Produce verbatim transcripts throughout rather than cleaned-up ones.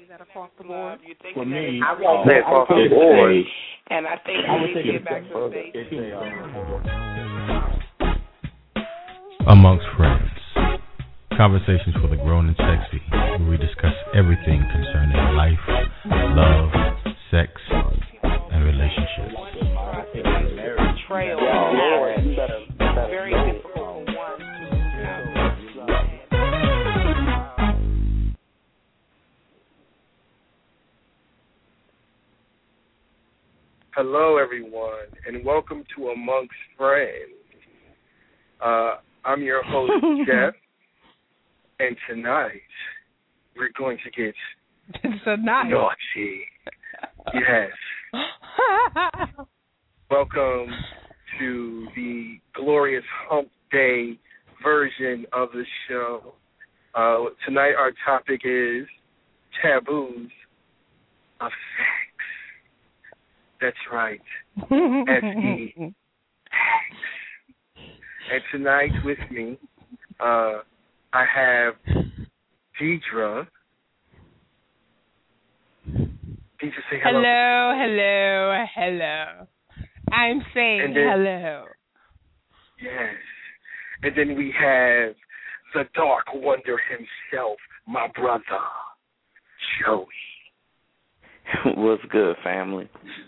Is that across the board? For me, I won't say across the board. And I think we need to get back to the basics. Amongst Friends. Conversations for the grown and sexy, where we discuss everything concerning life, love, sex, and relationships. Betrayal in marriage. Very difficult for one to. Hello, everyone, and welcome to Amongst Friends. Uh, I'm your host, Jeff, and tonight we're going to get tonight. naughty. Yes. Welcome to the glorious Hump Day version of the show. Uh, tonight our topic is taboos of sex. That's right. S E X. And tonight with me, uh, I have Deidre. Deidre, say hello. Hello, hello, hello. I'm saying then, hello. Yes. And then we have the Dark Wonder himself, my brother, Joey. What's good, family?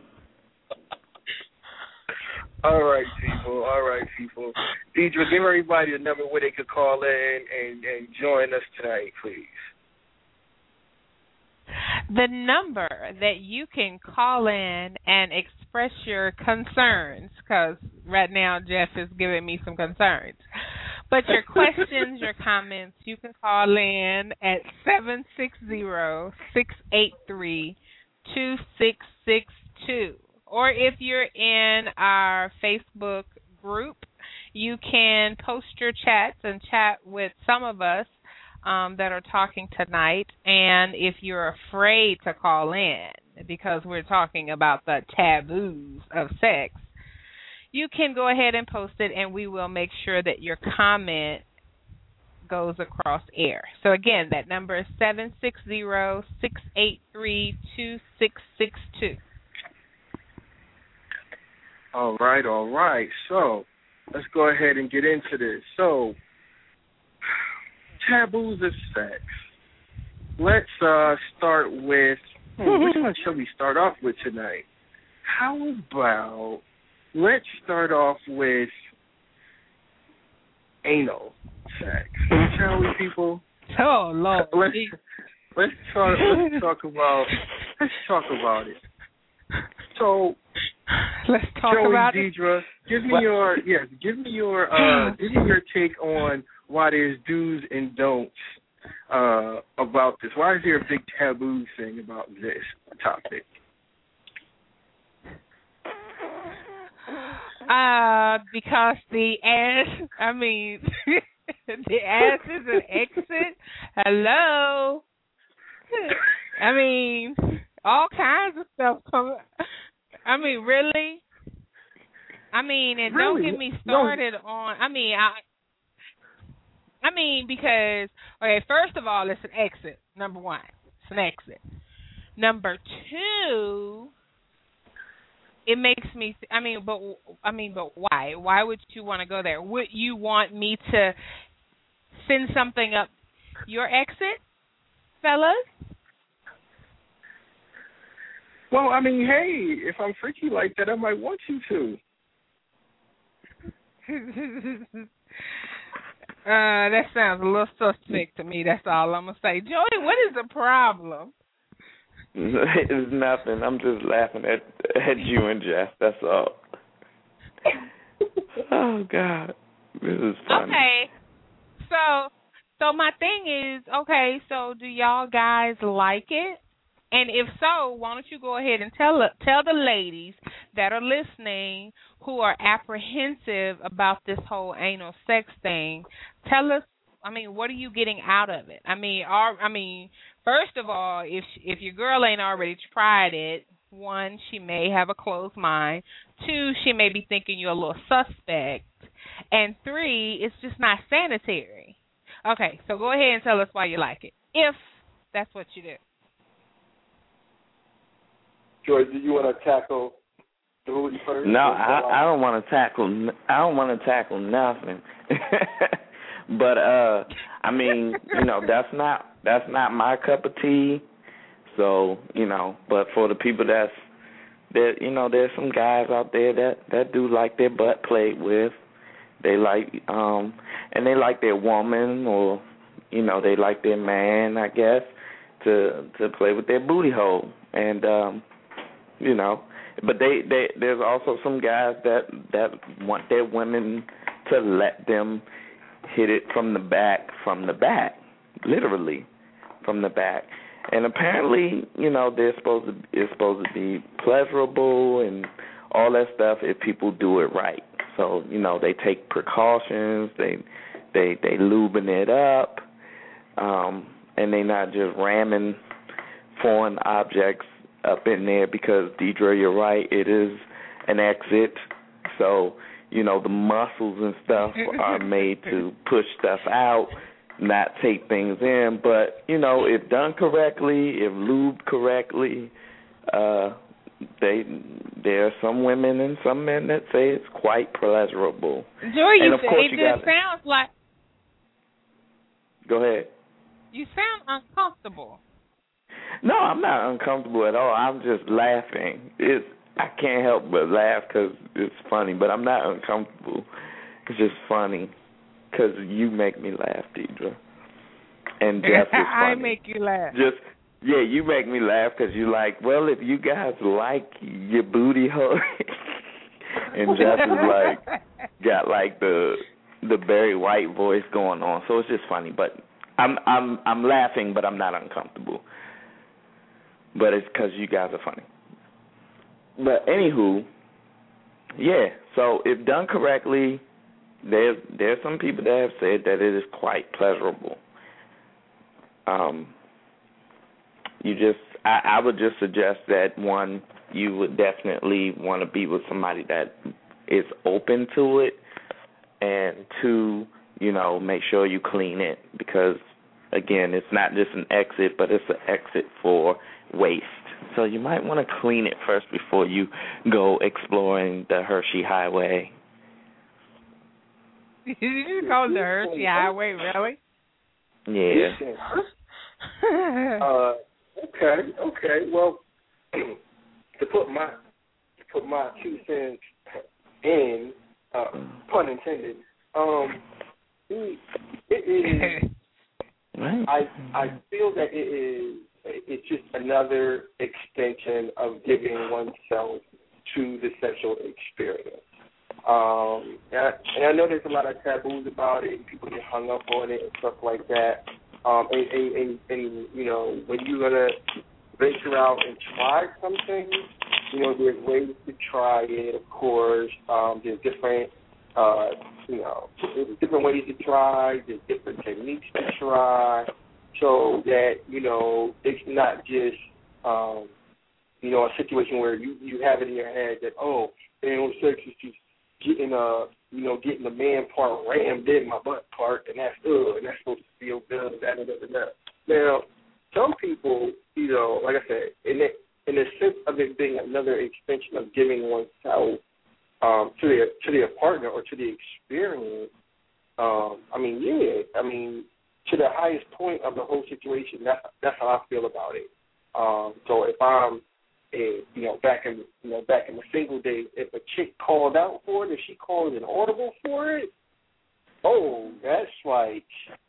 All right, people. All right, people. Deidre, give everybody a number where they could call in and, and join us tonight, please. The number that you can call in and express your concerns, because right now Jeff is giving me some concerns, but your questions, your comments, you can call in at seven six zero, six eight three, two six six two. Or if you're in our Facebook group, you can post your chats and chat with some of us um, that are talking tonight. And if you're afraid to call in because we're talking about the taboos of sex, you can go ahead and post it, and we will make sure that your comment goes across air. So, again, that number is seven six zero, six eight three, two six six two. All right, all right. So let's go ahead and get into this. So, taboos of sex. Let's uh, start with, hmm, which one shall we start off with tonight? How about, let's start off with anal sex. Shall we, people? Oh, Lord. Let's, let's, talk, let's talk about, let's talk about it. So, Let's talk Joey, about Deidre, it. give me what? your yes, give me your uh, give me your take on why there's do's and don'ts uh, about this. Why is there a big taboo thing about this topic? Uh, because the ass, I mean, the ass is an exit. Hello. I mean, all kinds of stuff come. I mean, really? I mean, and really? don't get me started no. on, I mean, I I mean, because, okay, first of all, it's an exit, number one. It's an exit. Number two, it makes me, I mean, but, I mean, but why? Why would you want to go there? Would you want me to send something up your exit, fellas? Well, I mean, hey, if I'm freaky like that, I might want you to. uh, that sounds a little suspect to me. That's all I'm going to say. Joey, what is the problem? It's nothing. I'm just laughing at at you and Jeff. That's all. Oh, God. This is funny. Okay. So, so my thing is, okay, so do y'all guys like it? And if so, why don't you go ahead and tell tell the ladies that are listening who are apprehensive about this whole anal sex thing, tell us, I mean, what are you getting out of it? I mean, are, I mean, first of all, if if your girl ain't already tried it, one, she may have a closed mind. Two, she may be thinking you're a little suspect. And three, it's just not sanitary. Okay, so go ahead and tell us why you like it, if that's what you do. George, do you want to tackle the booty first? No, I, I don't want to tackle. I don't want to tackle nothing. But uh, I mean, you know, that's not that's not my cup of tea. So, you know, but for the people that's there, you know, there's some guys out there that that do like their butt played with. They like, um, and they like their woman, or you know, they like their man, I guess, to to play with their booty hole, and um, you know, but they, they there's also some guys that that want their women to let them hit it from the back, from the back, literally from the back. And apparently, you know, they're supposed to it's supposed to be pleasurable and all that stuff if people do it right. So, you know, they take precautions, they they they lubing it up, um, and they not just ramming foreign objects up in there because, Deidre, you're right, it is an exit. So, you know, the muscles and stuff are made to push stuff out, not take things in. But, you know, if done correctly, if lubed correctly, uh, they there are some women and some men that say it's quite pleasurable. Joy, and you of course it you just gotta, sounds like... Go ahead. You sound uncomfortable. No, I'm not uncomfortable at all. I'm just laughing. It's I can't help but laugh because it's funny, but I'm not uncomfortable. It's just funny because you make me laugh, Deidre. And Jeff is funny. I make you laugh. Just, yeah, you make me laugh because you're like, well, if you guys like your booty hole. And Jeff is like, got like the the Barry White voice going on. So it's just funny. But I'm I'm I'm laughing, but I'm not uncomfortable. But it's because you guys are funny. But anywho, yeah, so if done correctly, there's there's some people that have said that it is quite pleasurable. Um, you just, I, I would just suggest that, one, you would definitely want to be with somebody that is open to it, and two, you know, make sure you clean it because, again, it's not just an exit, but it's an exit for waste. So you might want to clean it first before you go exploring the Hershey Highway. Did you call it the Hershey Highway, really? Yeah. uh, okay, okay. Well, to put my to put my two cents in, uh, pun intended. Um, it, it is. Right. I I feel that it is. It's just another extension of giving oneself to the sexual experience. Um, and, I, and I know there's a lot of taboos about it, and people get hung up on it and stuff like that. Um, and, and, and, and, you know, when you're going to venture out and try something, you know, there's ways to try it, of course. Um, there's different, uh, you know, there's different ways to try. There's different techniques to try. So that, you know, it's not just, um, you know, a situation where you, you have it in your head that, oh, anal sex is just getting a, you know, getting the man part rammed in my butt part, and that's, ugh, and that's supposed to feel good, da, da, da, da. Now, some people, you know, like I said, in the, in the sense of it being another extension of giving oneself um, to their to their partner or to the experience, um, I mean, yeah, I mean, to the highest point of the whole situation, that's that's how I feel about it. Um, so if I'm, a, you know, back in you know back in the single days, if a chick called out for it, if she called an audible for it, oh, that's like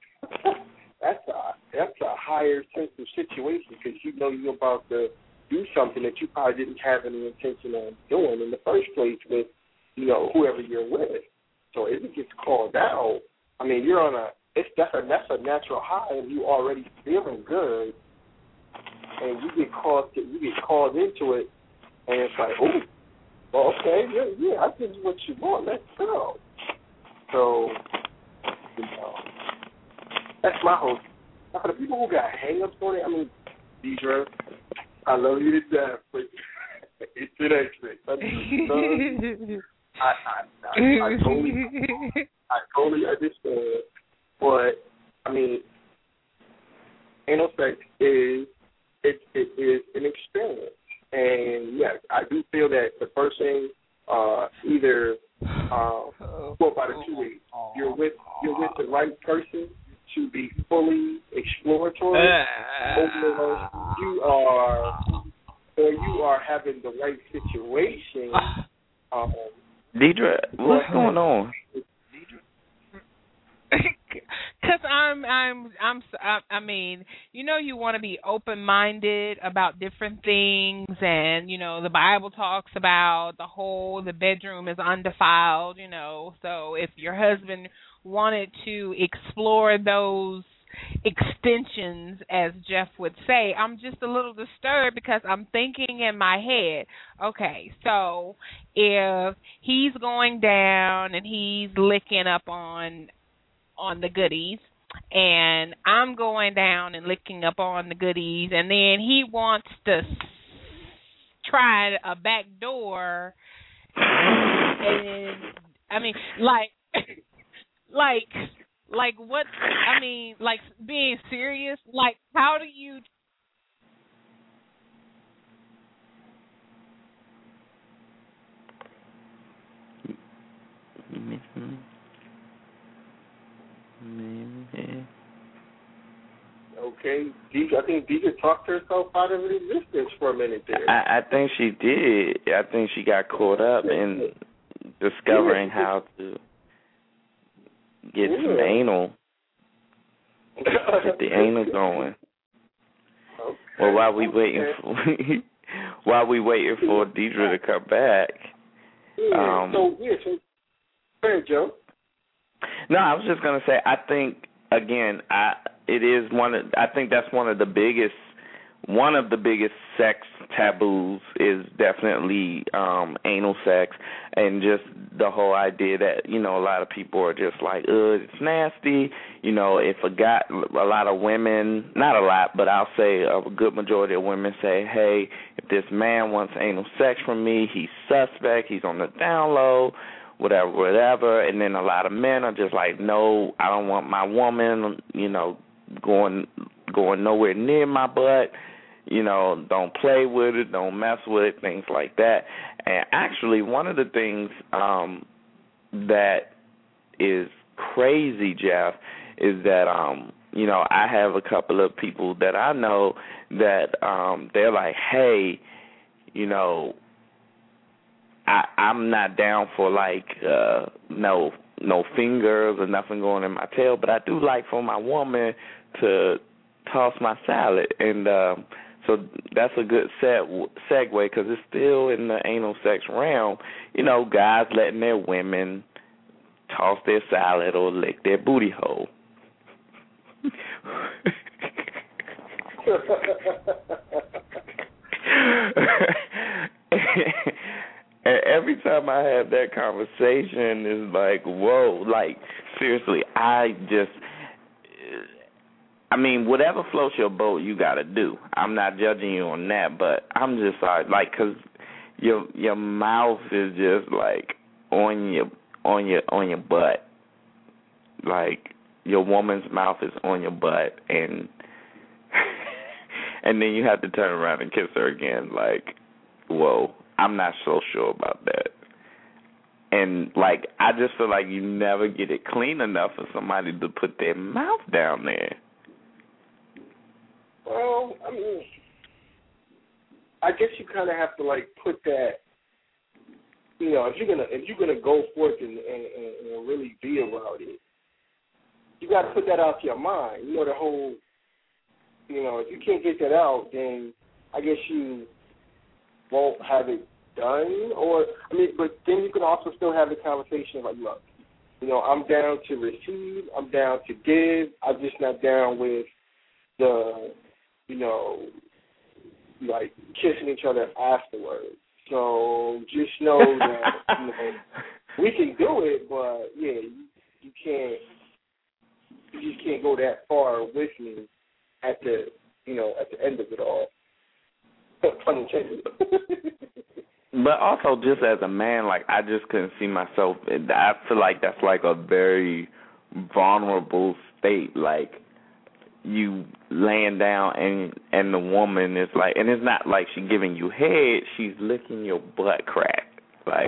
that's a that's a higher sense of situation because you know you're about to do something that you probably didn't have any intention of doing in the first place with, you know, whoever you're with. So if it gets called out, I mean, you're on a It's that's a that's a natural high, and you already feeling good, and you get called to, you get called into it, and it's like, oh, well, okay, yeah, yeah, I give you what you want, let's go. So, you know, that's my whole. For the people who got hang-ups on it, I mean, Deidre, I love you to death, but it's an exit. I, I, I, I totally, I totally understand. But I mean, anal sex is it, it is an experience, and that the person uh, either uh, well by the two ways. You're with you're with the right person to be fully exploratory, or you are or you are having the right situation. Um, Deidre, what's going on? Because I'm, I'm, I'm, I mean, you know, you want to be open-minded about different things, and you know, the Bible talks about the whole, the bedroom is undefiled. You know, so if your husband wanted to explore those extensions, as Jeff would say, I'm just a little disturbed because I'm thinking in my head, okay, so if he's going down and he's licking up on on the goodies, and I'm going down and licking up on the goodies, and then he wants to try a back door, and I mean, like, like, like what? I mean, like being serious. Like, how do you? Mm-hmm. Okay, Deidre, I think Deidre talked herself out of existence for a minute there. I, I think she did. I think she got caught up in discovering how to get yeah. some anal, get the anal going. Okay. Well, while we waiting for while we waiting for Deidre to come back. Yeah. Um, so yeah, so go ahead, Joe. No, I was just gonna say. I think again, I it is one of. I think that's one of the biggest. One of the biggest sex taboos is definitely um, anal sex, and just the whole idea that you know a lot of people are just like, ugh, it's nasty. You know, if a guy, a lot of women, not a lot, but I'll say a good majority of women say, hey, if this man wants anal sex from me, he's suspect. He's on the down low. Whatever, whatever, and then a lot of men are just like, no, I don't want my woman, you know, going going nowhere near my butt, you know, don't play with it, don't mess with it, things like that. And actually, one of the things um, that is crazy, Jeff, is that, um, you know, I have a couple of people that I know that um, they're like, hey, you know, I, I'm not down for like uh, no no fingers or nothing going in my tail, but I do like for my woman to toss my salad, and um, so that's a good seg- segue because it's still in the anal sex realm. You know, guys letting their women toss their salad or lick their booty hole. And every time I have that conversation, it's like, whoa, like, seriously, I just, I mean, whatever floats your boat, you got to do. I'm not judging you on that, but I'm just like, like, because your your mouth is just, like, on your, on your, on your butt. Like, your woman's mouth is on your butt, and, and then you have to turn around and kiss her again, like, whoa. I'm not so sure about that. And, like, I just feel like you never get it clean enough for somebody to put their mouth down there. Well, I mean, I guess you kind of have to, like, put that, you know, if you're gonna if you're gonna go forth and, and, and really be about it, you got to put that out of your mind. You know, the whole, you know, if you can't get that out, then I guess you won't have it done, or I mean, but then you can also still have the conversation like, look, you know, I'm down to receive, I'm down to give, I'm just not down with the, you know, like kissing each other afterwards. So just know that you know we can do it, but yeah, you, you can't, you just can't go that far with me at the, you know, at the end of it all. Pun intended. But also, just as a man, like, I just couldn't see myself. I feel like that's like a very vulnerable state. Like, you laying down and and the woman is like, and it's not like she giving you head, she's licking your butt crack. Like,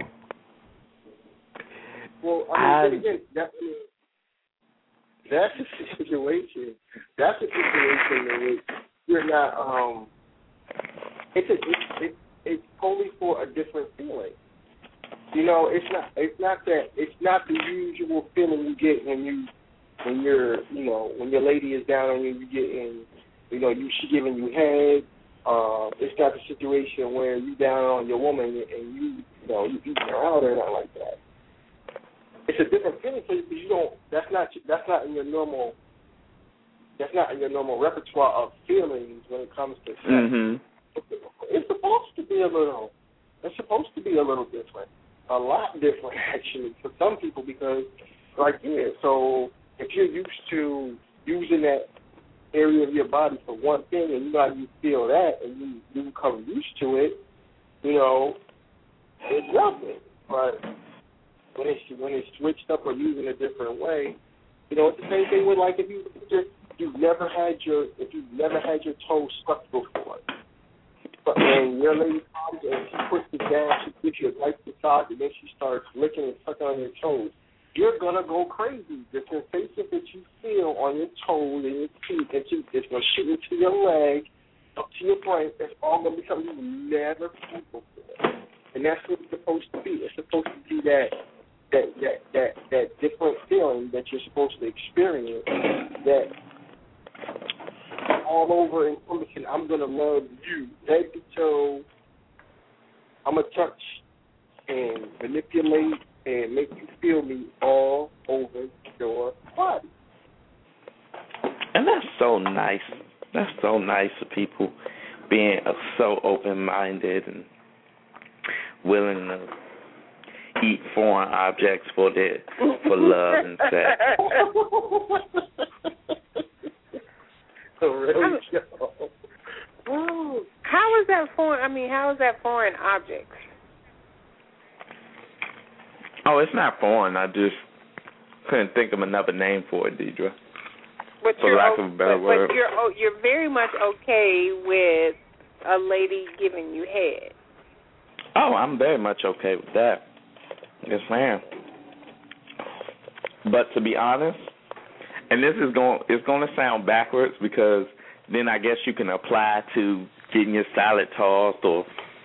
well, I mean, I, again, that's that's a situation. That's a situation in which you're not. Um, it's a it's, it's it's totally for a different feeling. You know, it's not it's not that it's not the usual feeling you get when you when you're you know when your lady is down on you, you getting you know you she giving you head. Uh, it's not the situation where you down on your woman and you you know you eating her out or nothing like that. It's a different feeling for you because you don't. That's not that's not in your normal. That's not in your normal repertoire of feelings when it comes to sex. Mm-hmm. It's supposed to be a little. It's supposed to be a little different. A lot different, actually, for some people because, like, yeah, so if you're used to using that area of your body for one thing and you know how you feel that and you, you become used to it, you know, it's nothing. But when it's, when it's switched up or used in a different way, you know, it's the same thing with, like, if you just, you've never had your, if you've never had your toes sucked before. But when your lady comes and she puts it down, she gives you a nice massage, and then she starts licking and sucking on your toes, you're going to go crazy. The sensation that you feel on your toes and your feet, that you, it's going to shoot into your leg, up to your brain, it's all going to be something you never felt before. And that's what it's supposed to be. It's supposed to be that that, that, that, that different feeling that you're supposed to experience that all over encompassing, I'm going to love you, head to toe. I'm going to touch and manipulate and make you feel me all over your body. And that's so nice. That's so nice of people being uh, so open-minded and willing to eat foreign objects for their for love and sex. Really? Ooh, how is that foreign? I mean, how is that foreign objects? Oh, it's not foreign. I just couldn't think of another name for it, Deidre. But for you're lack o- of a better but, word. But you're oh, you're very much okay with a lady giving you head. Oh, I'm very much okay with that. Yes, ma'am. But to be honest, and this is going it's going to sound backwards because then I guess you can apply to getting your salad tossed or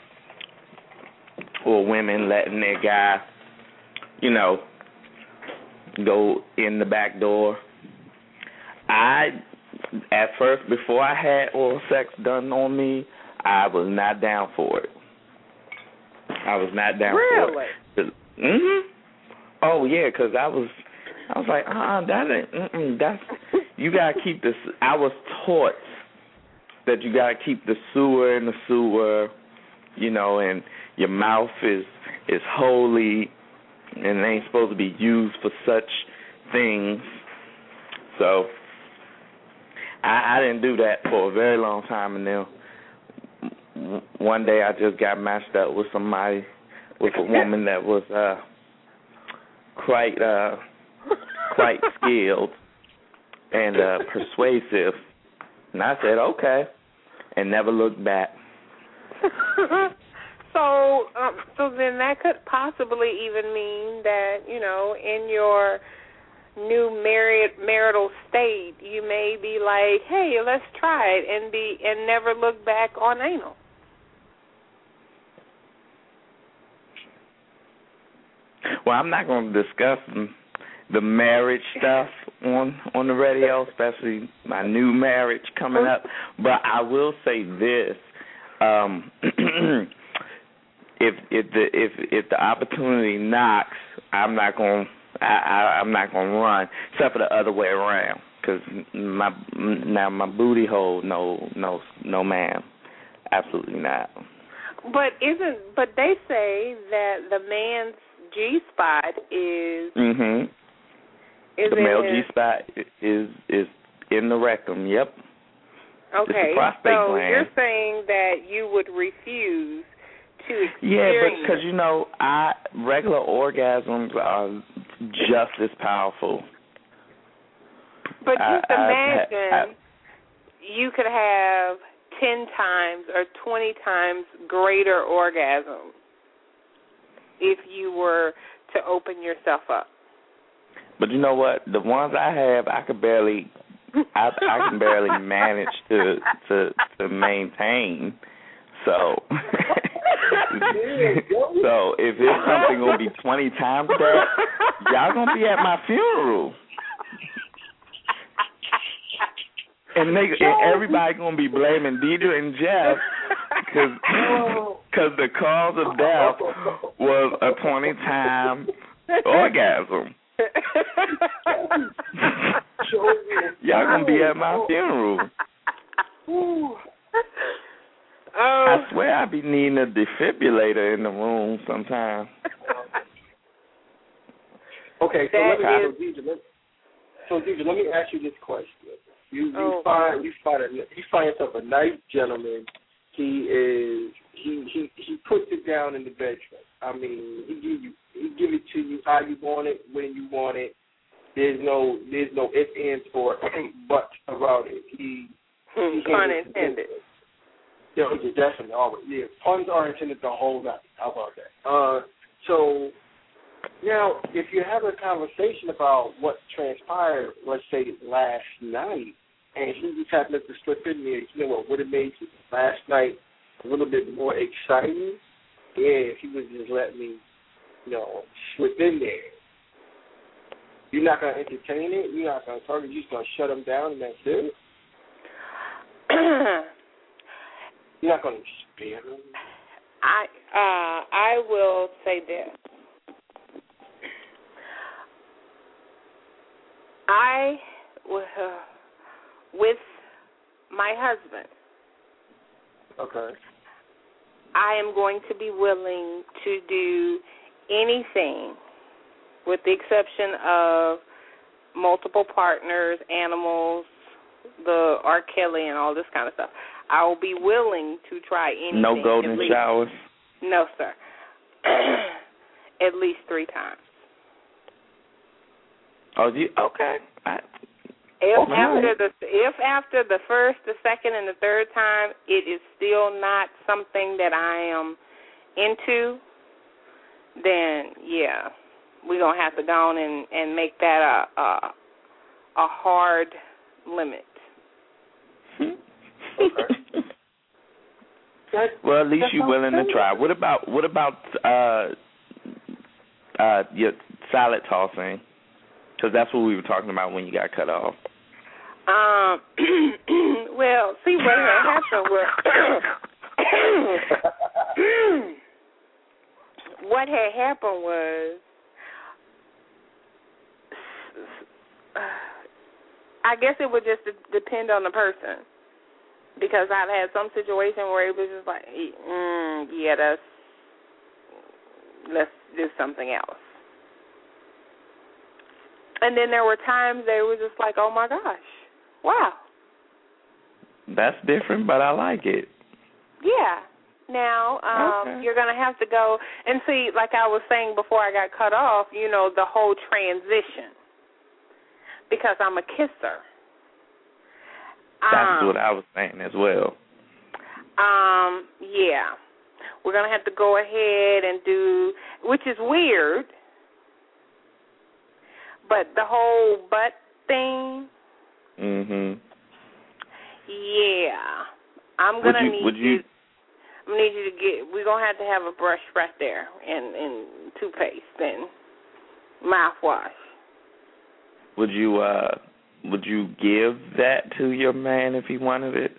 or women letting their guy, you know, go in the back door. I, at first, before I had oral sex done on me, I was not down for it. I was not down really? for it. Mm-hmm. Oh, yeah, because I was, I was like, uh-uh, that ain't, mm-mm, that's, you got to keep this, I was taught that you got to keep the sewer in the sewer, you know, and your mouth is, is holy and it ain't supposed to be used for such things. So I, I didn't do that for a very long time, and then one day I just got matched up with somebody, with a woman that was uh, quite uh, quite skilled and uh, persuasive, and I said okay, and never looked back. So, um, so then that could possibly even mean that, you know, in your new married marital state, you may be like, hey, let's try it and be and never look back on anal. Well, I'm not going to discuss the marriage stuff on on the radio, especially my new marriage coming up. But I will say this. Um, If if the if if the opportunity knocks, I'm not gonna I, I I'm not gonna run, except for the other way around, because my now my booty hole, no no no ma'am, absolutely not. But isn't but they say that the man's G spot is mhm is the male his, G spot is is in the rectum. Yep. Okay, it's the prostate so gland. You're saying that you would refuse. Yeah, but because, you know, I regular orgasms are just as powerful. But just I, imagine, I, I, you could have ten times or twenty times greater orgasm if you were to open yourself up. But you know what? The ones I have, I could barely, I, I can barely manage to to to maintain. So, so if it's something gonna be twenty times that, y'all gonna be at my funeral, and they and everybody gonna be blaming Deidre and Jeff because because the cause of death was a twenty time orgasm. Y'all gonna be at my funeral. Oh. I swear I be needing a defibrillator in the room sometime. Okay, so let me, That so Deidre, let, so Deidre, let me ask you this question. You you Oh. find you find a, you find yourself a nice gentleman. He is he he he puts it down in the bedroom. I mean, he give you he give it to you how you want it, when you want it. There's no there's no ifs, ands, or buts about it. He, he pun intended. Yeah, definitely always. Yeah, puns are intended the whole night. How about that? Uh, so now, if you have a conversation about what transpired, let's say last night, and he just happened to slip in there, you know what would have made last night a little bit more exciting? Yeah, if he would just let me, you know, slip in there. You're not going to entertain it. You're not going to talk. You're just going to shut him down, and that's it. You're not going to spare him. I uh, I will say this. I uh, with my husband. Okay. I am going to be willing to do anything, with the exception of multiple partners, animals, the R. Kelly, and all this kind of stuff. I will be willing to try anything. No golden showers? No, sir. At least three times. Oh, you okay? I, If okay. after the if after the first, the second, and the third time, it is still not something that I am into, then yeah, we're gonna have to go on and, and make that a a, a hard limit. Okay. Well, at least you're willing to try. What about what about uh, uh, your salad tossing? Because that's what we were talking about when you got cut off. Um. Well, see what had happened was what had happened was I guess it would just depend on the person. Because I've had some situation where it was just like, mm, yeah, that's, let's do something else. And then there were times they were just like, oh, my gosh, wow. That's different, but I like it. Yeah. Now, um, okay. You're going to have to go and see, like I was saying before I got cut off, you know, the whole transition. Because I'm a kisser. That's um, what I was saying as well. Um, yeah. We're going to have to go ahead and do, which is weird, but the whole butt thing. Mhm. Yeah. I'm going to need would you, you, I'm need you to get, we're going to have to have a brush right there and, and toothpaste and mouthwash. Would you, uh, Would you give that to your man if he wanted it?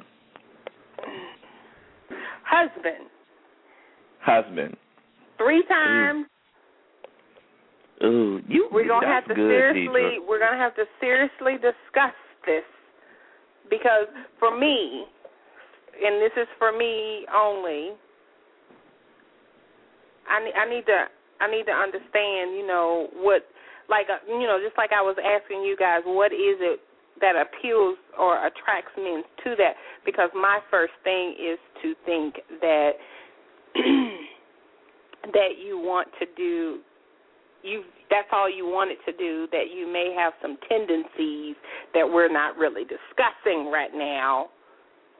Husband. Husband. Three times. Ooh, Ooh you. We're gonna have to good, seriously. Deidre. We're gonna have to seriously discuss this because for me, and this is for me only. I need. I need to. I need to understand. You know what. Like, you know, just like I was asking you guys, what is it that appeals or attracts men to that? Because my first thing is to think that that you want to do, you that's all you wanted to do, that you may have some tendencies that we're not really discussing right now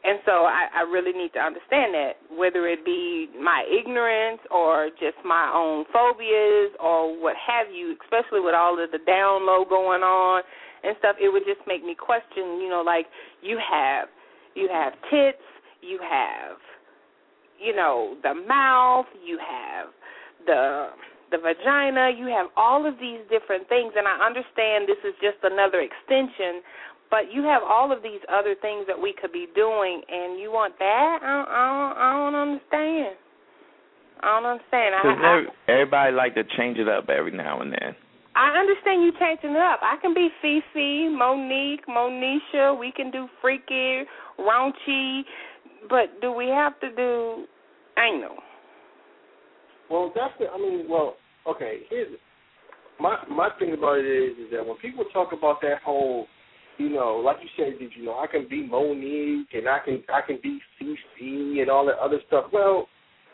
And so I, I really need to understand that, whether it be my ignorance or just my own phobias or what have you, especially with all of the down low going on and stuff, it would just make me question, you know, like you have you have tits, you have, you know, the mouth, you have the the vagina, you have all of these different things, and I understand this is just another extension, but you have all of these other things that we could be doing, and you want that? I don't, I don't, I don't understand. I don't understand. Because I, everybody like to change it up every now and then. I understand you changing it up. I can be Fifi, Monique, Monisha. We can do freaky, raunchy, but do we have to do anal? Well, that's the, I mean, well, okay, here's it. My, my thing about it is, is that when people talk about that whole, you know, like you said, did you know, I can be Monique and I can I can be Fifi and all that other stuff. Well,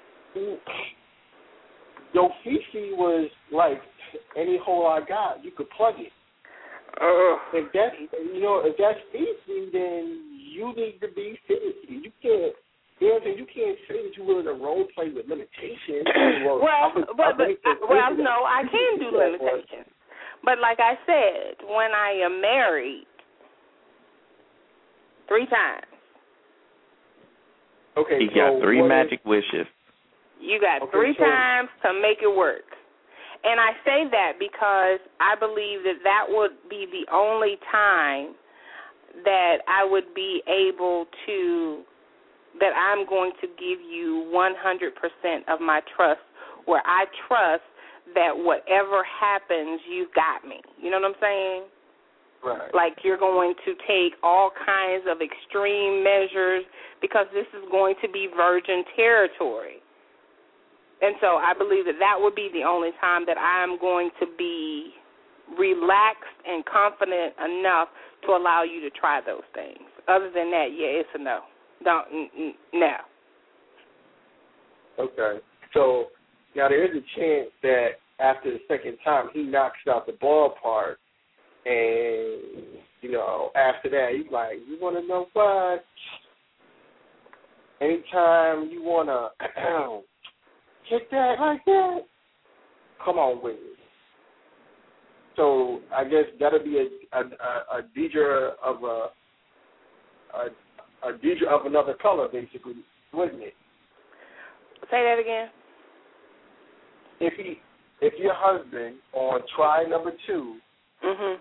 yo, Fifi was like any hole I got, you could plug it. Uh, if that's you know, if that's Fifi, then you need to be Fifi. You can't. You know what I'm saying? You can't say that you're willing to role play with limitations. Well, well, but, but, but well, no, I can do limitations. But like I said, when I am married, three times. Okay, he so got three magic is, wishes. You got okay, three so, times to make it work. And I say that because I believe that that would be the only time that I would be able to, that I'm going to give you one hundred percent of my trust, where I trust that whatever happens, you've got me. You know what I'm saying? Right. Like you're going to take all kinds of extreme measures because this is going to be virgin territory. And so I believe that that would be the only time that I'm going to be relaxed and confident enough to allow you to try those things. Other than that, yeah, it's a no. Don't, n- n- no. Okay. So now there is a chance that after the second time he knocks out the ballpark, and, you know, after that he's like, you want to know what? Anytime you want to hit that like that, come on with it. So I guess that'll be a a, a, a Deidre of a, a a Deidre of another color, basically, wouldn't it? Say that again. If he, if your husband on try number two, mhm,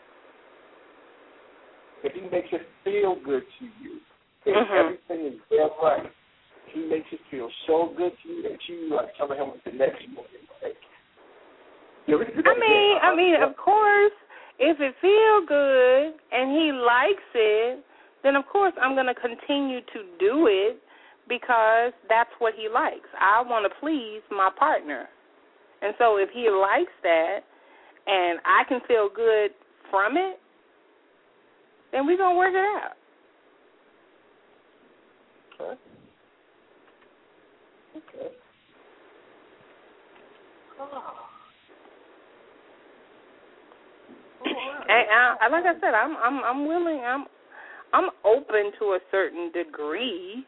if he makes it feel good to you, if mm-hmm. everything is dead right, he makes it feel so good to you that you like telling him the next morning, like, I mean, I mean, of course, if it feels good and he likes it, then of course I'm going to continue to do it because that's what he likes. I want to please my partner. And so if he likes that and I can feel good from it, then we're going to work it out. Okay. Okay. Oh. And I, like I said, I'm I'm I'm willing. I'm I'm open to a certain degree.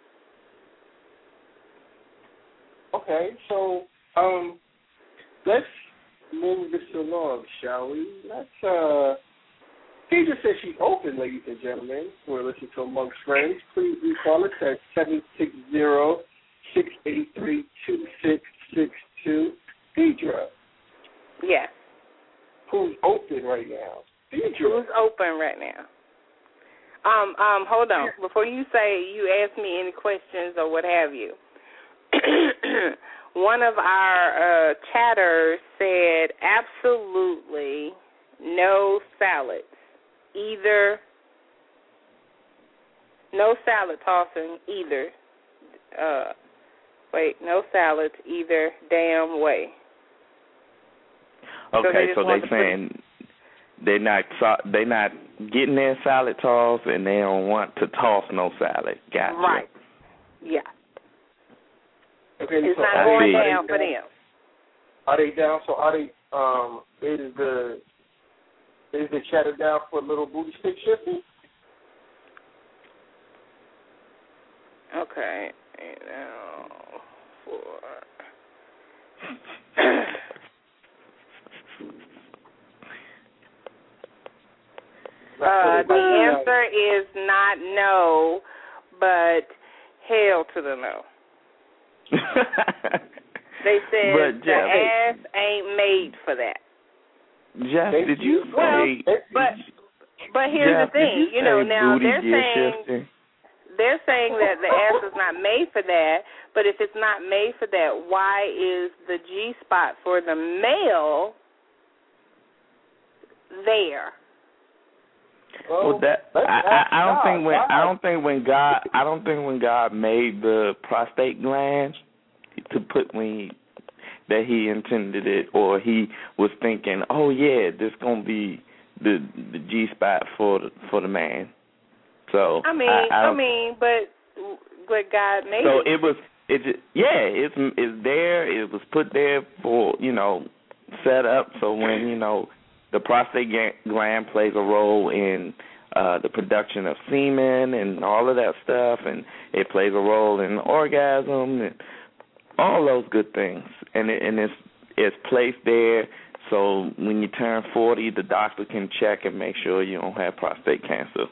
Okay, so um, let's move this along, shall we? Let's uh, he just said she's open, ladies and gentlemen. We're listening to Amongst Friends. Please do call us at seven six zero, six eight three, two six six two. Deidre. Yes. Who's open right now? Deidre. Who's open right now? Um, um, hold on. Before you say you ask me any questions or what have you, one of our uh, chatters said absolutely no salads. Either, no salad tossing either. Uh, wait, no salads either damn way. Okay, so so they, so they saying put... they're not they not getting their salad toss and they don't want to toss no salad. Gotcha. Right. Yeah. Okay, it's so not going down for them. Are they down? So are they? Um, is the is the chatter down for a little booty stick shifting? Okay. Now for uh, the answer is not no, but hell to the no. They said but, the Jeff, ass ain't made for that. Jeff, did you well, say? But but here's Jeff, the thing, you, you know, now booty they're saying shifting? they're saying that the ass is not made for that. But if it's not made for that, why is the G spot for the male there? Well, that I, I, I don't think when I don't think when God I don't think when God made the prostate gland to put when he, that he intended it, or he was thinking, oh yeah, this gonna be the the G spot for the, for the man. So I mean, I, I, I mean, but but God made so it. it was it just, yeah it's it's there. It was put there for, you know, set up so when, you know, the prostate gland plays a role in uh, the production of semen and all of that stuff, and it plays a role in orgasm and all those good things. And it, and it's it's placed there so when you turn forty, the doctor can check and make sure you don't have prostate cancer.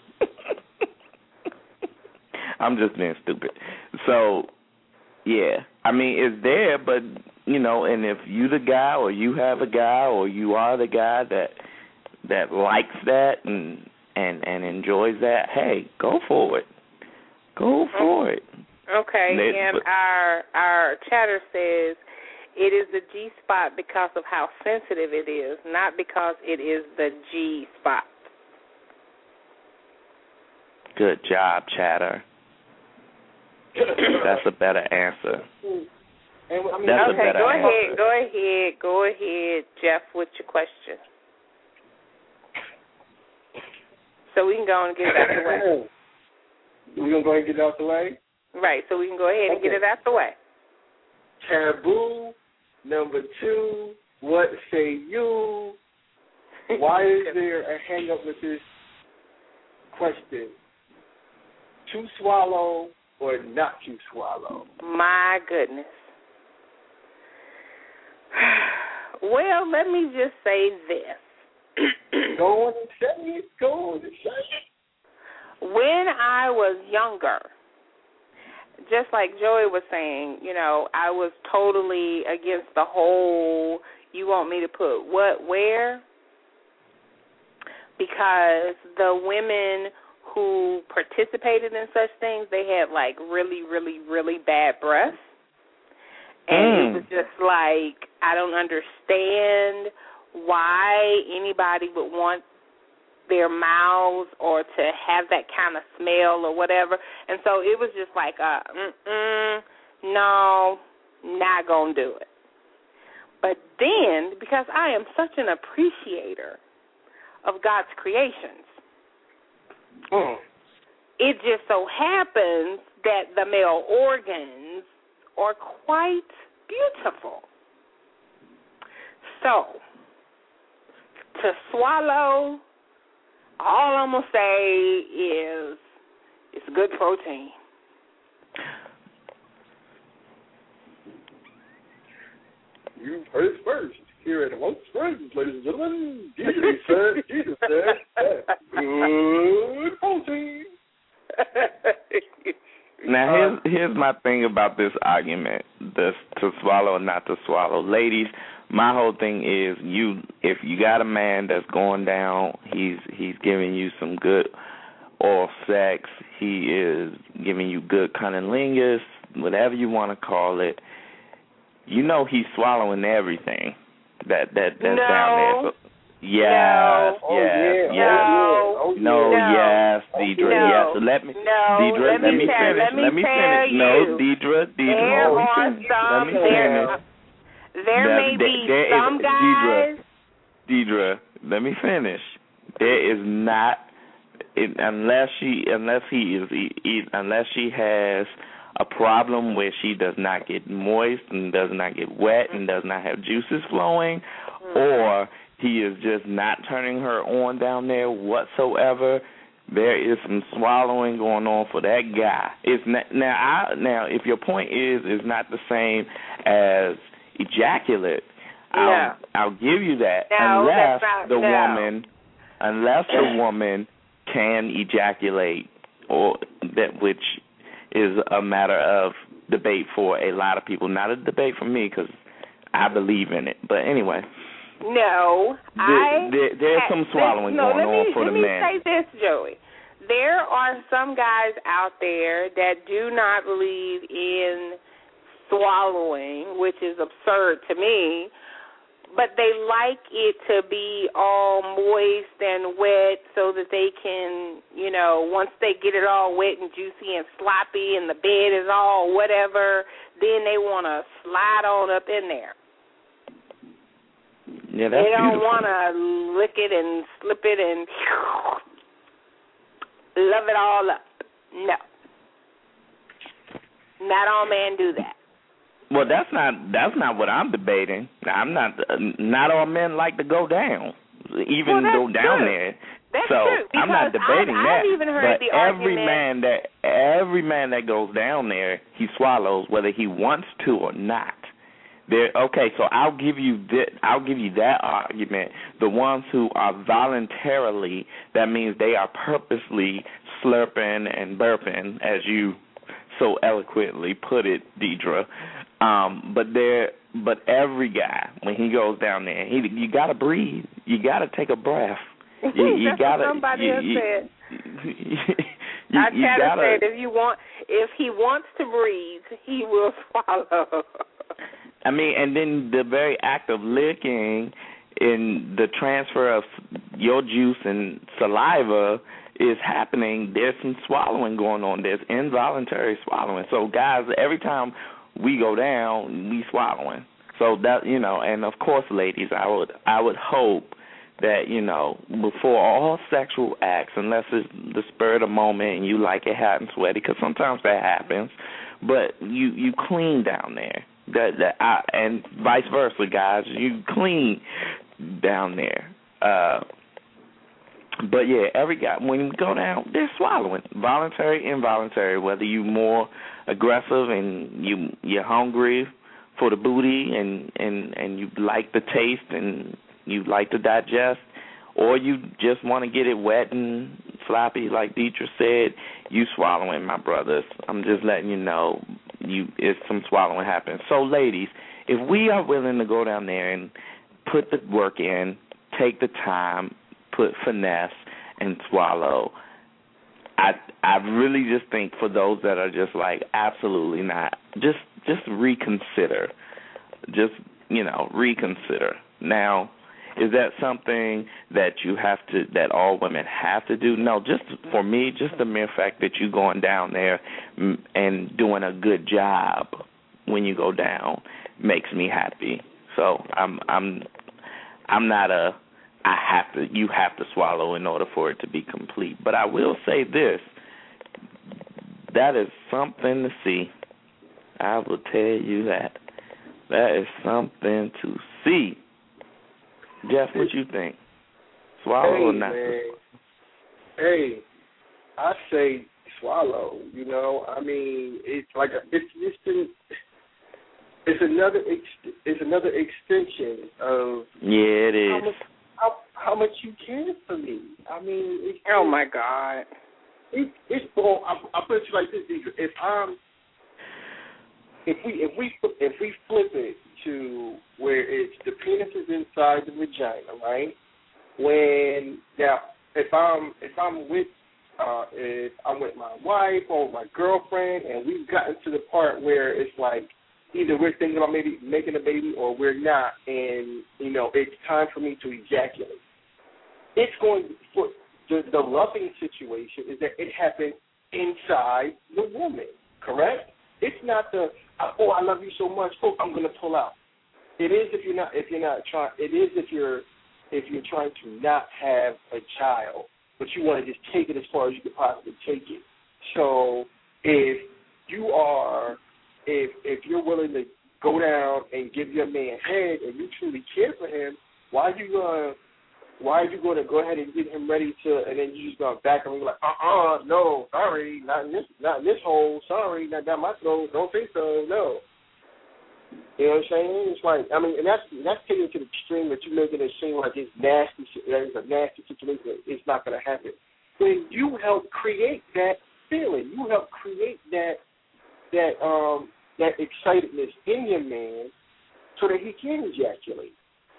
I'm just being stupid. So, yeah, I mean, it's there, but, you know, and if you the guy or you have a guy or you are the guy that that likes that and and, and enjoys that, hey, go for it. Go for it. Okay, Let's, and our our chatter says it is the G spot because of how sensitive it is, not because it is the G spot. Good job, chatter. That's a better answer. And, I mean, That's okay, a better go answer. ahead, go ahead, go ahead, Jeff, with your question. So we can go and get it out the way. We're going to go ahead and get it out the way? Right, so we can go ahead and Okay. get it out the way. Taboo. Number two, what say you? Why is there a hang-up with this question? To swallow or not to swallow? My goodness. Well, let me just say this. Go on and say it. Go on and say it. When I was younger, just like Joey was saying, you know, I was totally against the whole, you want me to put what where? Because the women who participated in such things, they had, like, really, really, really bad breath. And mm. it was just like, I don't understand why anybody would want their mouths or to have that kind of smell or whatever. And so it was just like, uh, mm-mm, no, not going to do it. But then, because I am such an appreciator of God's creations, Mm. it just so happens that the male organs are quite beautiful. So, to swallow, all I'm going to say is it's good protein. You heard it first. Here at Amongst Friends, ladies and gentlemen. Jesus said, Jesus said, good protein. Now, here's, here's my thing about this argument, this to swallow or not to swallow. Ladies, my whole thing is you. If you got a man that's going down, he's he's giving you some good oral sex, he is giving you good cunnilingus, whatever you want to call it, you know he's swallowing everything that, that that's no. down there. So, yes, no. yes, Oh, yeah. yes. Oh, yeah. No, Oh, yeah. yes, Deidre, no. yes. So let me, no. Deidre, let, let me me tell, finish. Let me, let me tell finish. You, no, Deidre, Deidre, there let me are finish. some, let me there, finish. there That- may there- be there some is, guys. Deidre, Deidre, let me finish. There is not, it, unless she, unless he is, he, he, unless she has a problem where she does not get moist and does not get wet and does not have juices flowing, or he is just not turning her on down there whatsoever, there is some swallowing going on for that guy. It's not, now, I, now, if your point is is not the same as ejaculate, no. I'll, I'll give you that. No, unless that's not, the no. woman, unless the woman can ejaculate, or that which is a matter of debate for a lot of people. Not a debate for me because I believe in it. But anyway. No, there, I. There, there's some swallowing no, going let me, on for let the me man. say this, Joey. There are some guys out there that do not believe in swallowing, which is absurd to me, but they like it to be all moist and wet so that they can, you know, once they get it all wet and juicy and sloppy and the bed is all whatever, then they want to slide on up in there. Yeah, that's They don't beautiful. want to lick it and slip it and love it all up. No. Not all men do that. Well, that's not that's not what I'm debating. I'm not. Uh, not all men like to go down, even well, go down true. there. That's so true, I'm not debating I've, that. I've even heard but the every argument, man that every man that goes down there, he swallows whether he wants to or not. There. Okay, so I'll give you that. I'll give you that argument. The ones who are voluntarily, that means they are purposely slurping and burping, as you so eloquently put it, Deidre. Um, but there, but every guy, when he goes down there, he you gotta breathe. You gotta take a breath. You, you That's gotta. what somebody you, has you, said. you, I you try gotta, to say if you want, if he wants to breathe, he will swallow. I mean, and then the very act of licking and the transfer of your juice and saliva is happening. There's some swallowing going on. There's involuntary swallowing. So, guys, every time we go down, we swallowing. So that, you know, and of course, ladies, I would I would hope that, you know, before all sexual acts, unless it's the spur of the moment and you like it hot and sweaty, because sometimes that happens, but you you clean down there. That that I, and vice versa, guys, you clean down there. Uh, but yeah, every guy, when you go down, they're swallowing, voluntary, involuntary. Whether you more aggressive and you you're hungry for the booty and, and, and you like the taste and you like to digest, or you just want to get it wet and sloppy, like Deidre said, you swallowing, my brothers. I'm just letting you know, you it's some swallowing happens. So, ladies, if we are willing to go down there and put the work in, take the time, put finesse, and swallow, I I really just think for those that are just like, absolutely not, just just reconsider. Just, you know, reconsider. Now, is that something that you have to, that all women have to do? No, just for me, just the mere fact that you going down there and doing a good job when you go down makes me happy. So I'm I'm I'm not a I have to you have to swallow in order for it to be complete. But I will say this, that is something to see. I will tell you that. That is something to see. Jeff, what you think? Swallow hey, or not? Man. Hey, I say swallow. You know, I mean, it's like a, it's it's been, it's another ex, it's another extension of yeah, it is. How much, how, how much you care for me. I mean, it's, oh my God. It, it's well, I, I'll put it like this: if I'm If we if we if we flip it to where it's the penis is inside the vagina, right? When now, if I'm if I'm with uh, if I'm with my wife or my girlfriend, and we've gotten to the part where it's like either we're thinking about maybe making a baby or we're not, and you know it's time for me to ejaculate. It's going for the the loving situation is that it happens inside the woman, correct? It's not the oh I love you so much, oh I'm gonna pull out. It is if you're not if you're not trying. It is if you're if you're trying to not have a child, but you want to just take it as far as you could possibly take it. So if you are if if you're willing to go down and give your man head and you truly care for him, why are you gonna why are you going to go ahead and get him ready to, and then you just going to back him and be like, uh-uh, no, sorry, not in this, not in this hole, sorry, not down my throat, don't think so, no. You know what I'm saying? It's like, I mean, and that's that's taken to the extreme that you making it seem like it's nasty, that it's a nasty situation. It's not going to happen. When you help create that feeling, you help create that that um that excitedness in your man, so that he can ejaculate.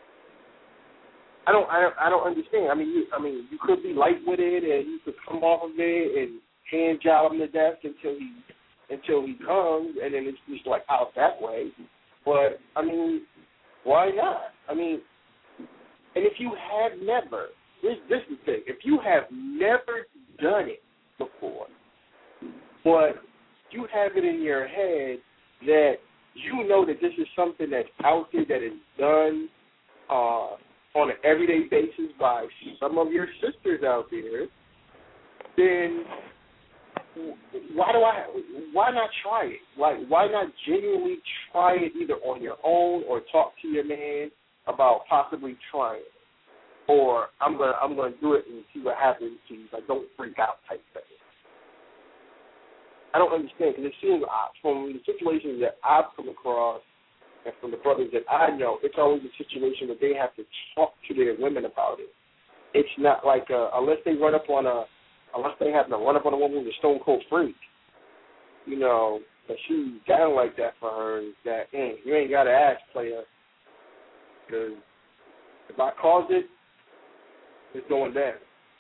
I don't, I don't, I don't understand. I mean, you, I mean, you could be light with it, and you could come off of it and hand job him to death until he, until he comes, and then it's just like out that way. But I mean, why not? I mean, and if you have never, this, this is the thing. If you have never done it before, but you have it in your head that you know that this is something that's out there that is done uh, on an everyday basis by some of your sisters out there, then why do I? Why not try it? Like, why not genuinely try it either on your own or talk to your man about possibly trying it, or I'm gonna I'm gonna do it and see what happens. To you, like, don't freak out type thing. I don't understand, because it seems from the situations that I've come across and from the brothers that I know, it's always a situation where they have to talk to their women about it. It's not like uh, unless they run up on a unless they happen to run up on a woman who's a stone cold freak, you know, and she's down like that for her. That mm, you ain't got to ask, player, because if I cause it, it's going down.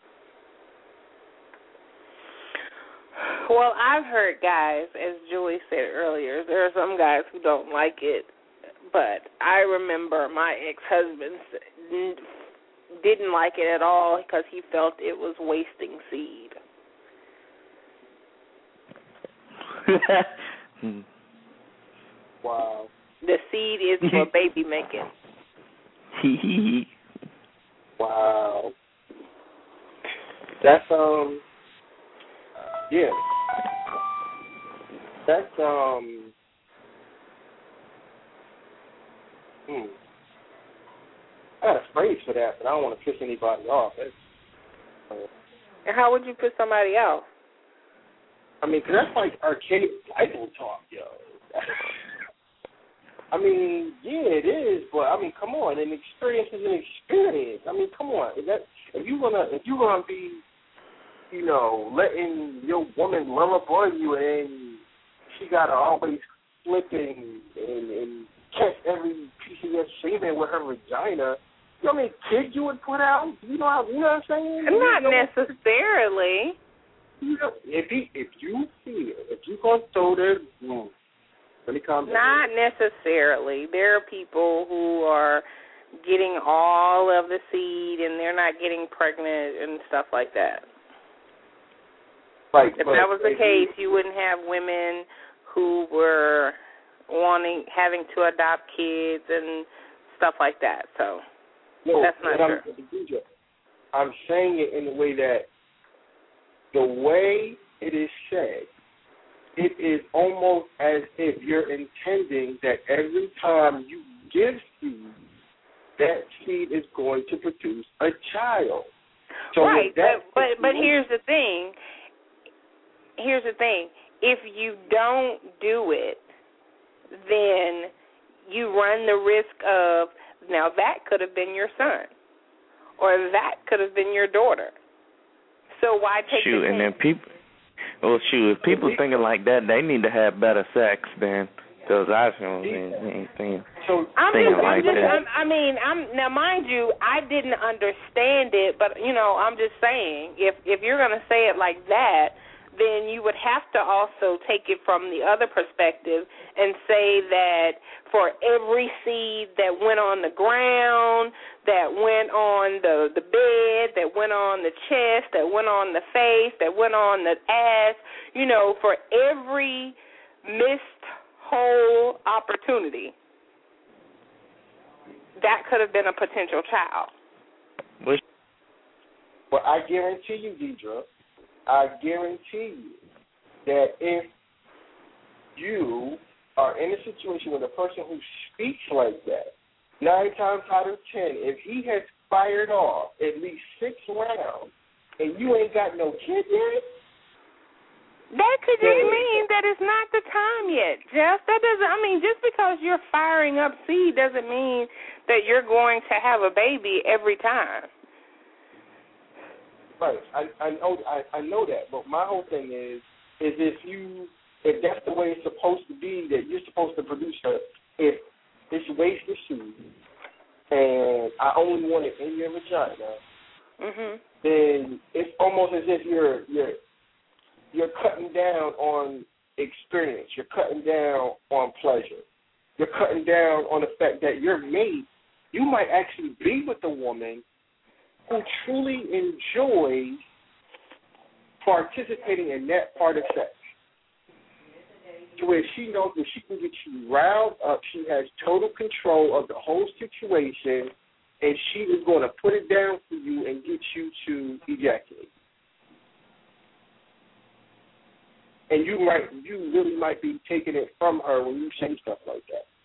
Well, I've heard guys, as Julie said earlier, there are some guys who don't like it, but I remember my ex-husband didn't like it at all because he felt it was wasting seed. Wow. The seed is for baby making. Wow. That's, um, yeah. That's, um, hmm. I got a phrase for that, but I don't want to piss anybody off. That's, uh, and how would you piss somebody off? I mean, because that's like archaic Bible talk, yo. I mean, yeah, it is, but I mean, come on, an experience is an experience. I mean, come on, if that if you wanna if you wanna be, you know, letting your woman lullaby you and she gotta always flip and and, and catch every piece of your semen with her vagina. You know how many kids you would put out? You know how, you know what I'm saying? Not you know, necessarily. You know, if he, if you feel, if you gonna throw this, mm, let me calm down. Not necessarily. There are people who are getting all of the seed and they're not getting pregnant and stuff like that. Right. If that was the case, you wouldn't have women who were wanting, having to adopt kids and stuff like that. So no, that's not true. I'm, I'm saying it in the way that the way it is said, it is almost as if you're intending that every time you give seed, that seed is going to produce a child. So right, that but, but but here's the thing. Here's the thing. If you don't do it, then you run the risk of, now that could have been your son, or that could have been your daughter. So why take shoot, the and then people, well, shoot, if people thinking like that, they need to have better sex then, because I don't ain't thinking, so, I'm thinking just, like I'm just, that. I'm, I mean, I'm now, mind you, I didn't understand it, but you know, I'm just saying, if if you're gonna say it like that, then you would have to also take it from the other perspective and say that for every seed that went on the ground, that went on the, the bed, that went on the chest, that went on the face, that went on the ass, you know, for every missed whole opportunity, that could have been a potential child. Well, I guarantee you, Deidre, I guarantee you that if you are in a situation with a person who speaks like that, nine times out of ten, if he has fired off at least six rounds and you ain't got no kid yet, that could just mean that it's not the time yet, Jeff. That doesn't, I mean, just because you're firing up seed doesn't mean that you're going to have a baby every time. Right. I, I know I, I know that, but my whole thing is is if you if that's the way it's supposed to be, that you're supposed to produce her, if it's wasted seed and I only want it in your vagina, mm-hmm. then it's almost as if you're you're you're cutting down on experience. You're cutting down on pleasure. You're cutting down on the fact that your mate, you might actually be with a woman who truly enjoys participating in that part of sex, to where she knows that she can get you riled up, she has total control of the whole situation, and she is going to put it down for you and get you to ejaculate. And you might, you really might be taking it from her when you say stuff like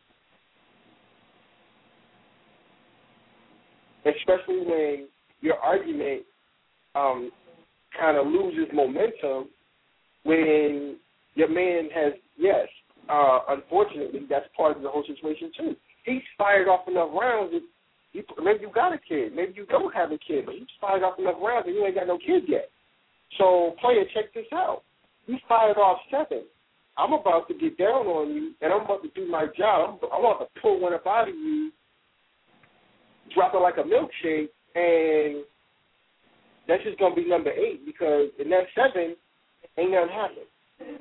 that. Especially when your argument um, kind of loses momentum when your man has, yes, uh, unfortunately, that's part of the whole situation too. He's fired off enough rounds that you, maybe you got a kid, maybe you don't have a kid, but he's fired off enough rounds and you ain't got no kid yet. So, player, check this out. He fired off seven. I'm about to get down on you, and I'm about to do my job. I'm about to pull one up out of you, drop it like a milkshake, and that's just going to be number eight, because in that seven, ain't nothing happened.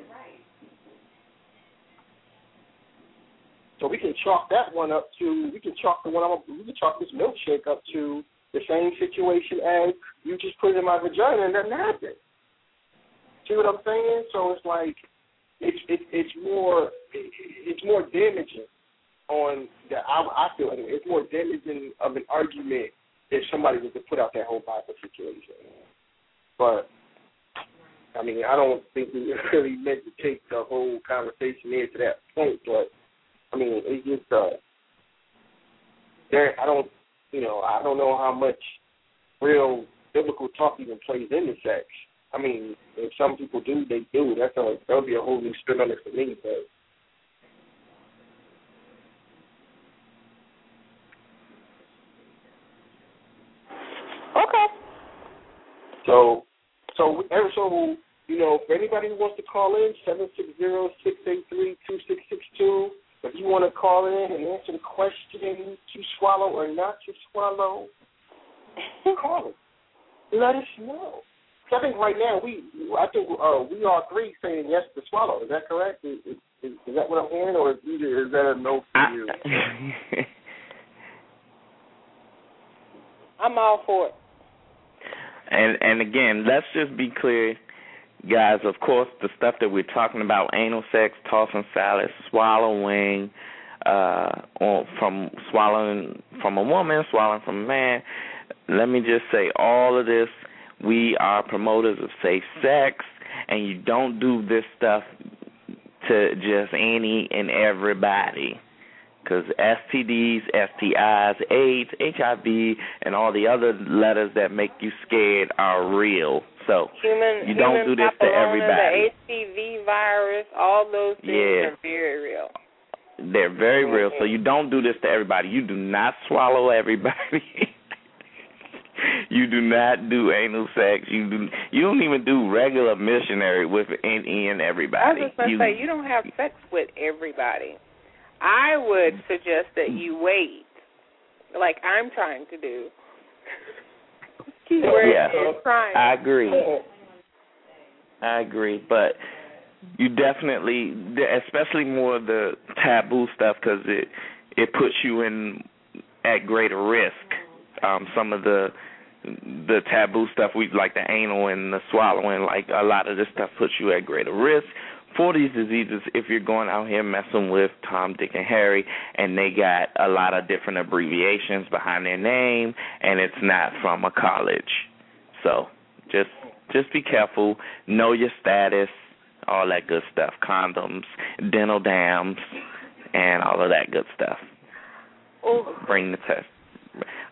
So we can chalk that one up to, we can chalk the one, I'm, we can chalk this milkshake up to the same situation as you just put it in my vagina and nothing happened. See what I'm saying? So it's like, it's it, it's more it, it's more damaging on the, I, I feel like it's more damaging of an argument if somebody was to put out that whole Bible situation. But, I mean, I don't think we really meant to take the whole conversation there to that point, but, I mean, it's just, uh, there, I don't, you know, I don't know how much real biblical talk even plays into sex. I mean, if some people do, they do. That's a, that'll be a whole new spin on it for me, but. Okay. So, so, so, you know, for anybody who wants to call in, seven six zero, six eight three, two six six two. If you want to call in and answer the question to swallow or not to swallow, call it. Let us know. So I think right now we, I think uh, we all three saying yes to swallow. Is that correct? Is, is, is that what I'm hearing, or is, either, is that a no for you? I'm all for it. And and again, let's just be clear, guys. Of course, the stuff that we're talking about, anal sex, tossing salad, swallowing, uh, or from swallowing from a woman, swallowing from a man. Let me just say, all of this. We are promoters of safe sex, and you don't do this stuff to just any and everybody, because S T Ds, S T Is, AIDS, H I V, and all the other letters that make you scared are real. So human, you don't human do this to everybody. The H P V virus, all those things yeah. are very real. They're very real. So you don't do this to everybody. You do not swallow everybody. You do not do anal sex. You do. You don't even do regular missionary with any and everybody. I was just going to say, you don't have sex with everybody. I would suggest that you wait, like I'm trying to do. Keyword yeah, is trying. I agree. I agree, but you definitely, especially more of the taboo stuff, because it it puts you in at greater risk. Um, some of the the taboo stuff, we like the anal and the swallowing, like a lot of this stuff puts you at greater risk for these diseases if you're going out here messing with Tom, Dick, and Harry, and they got a lot of different abbreviations behind their name, and it's not from a college. So just just be careful, know your status, all that good stuff, condoms, dental dams, and all of that good stuff. Ooh. Bring the test.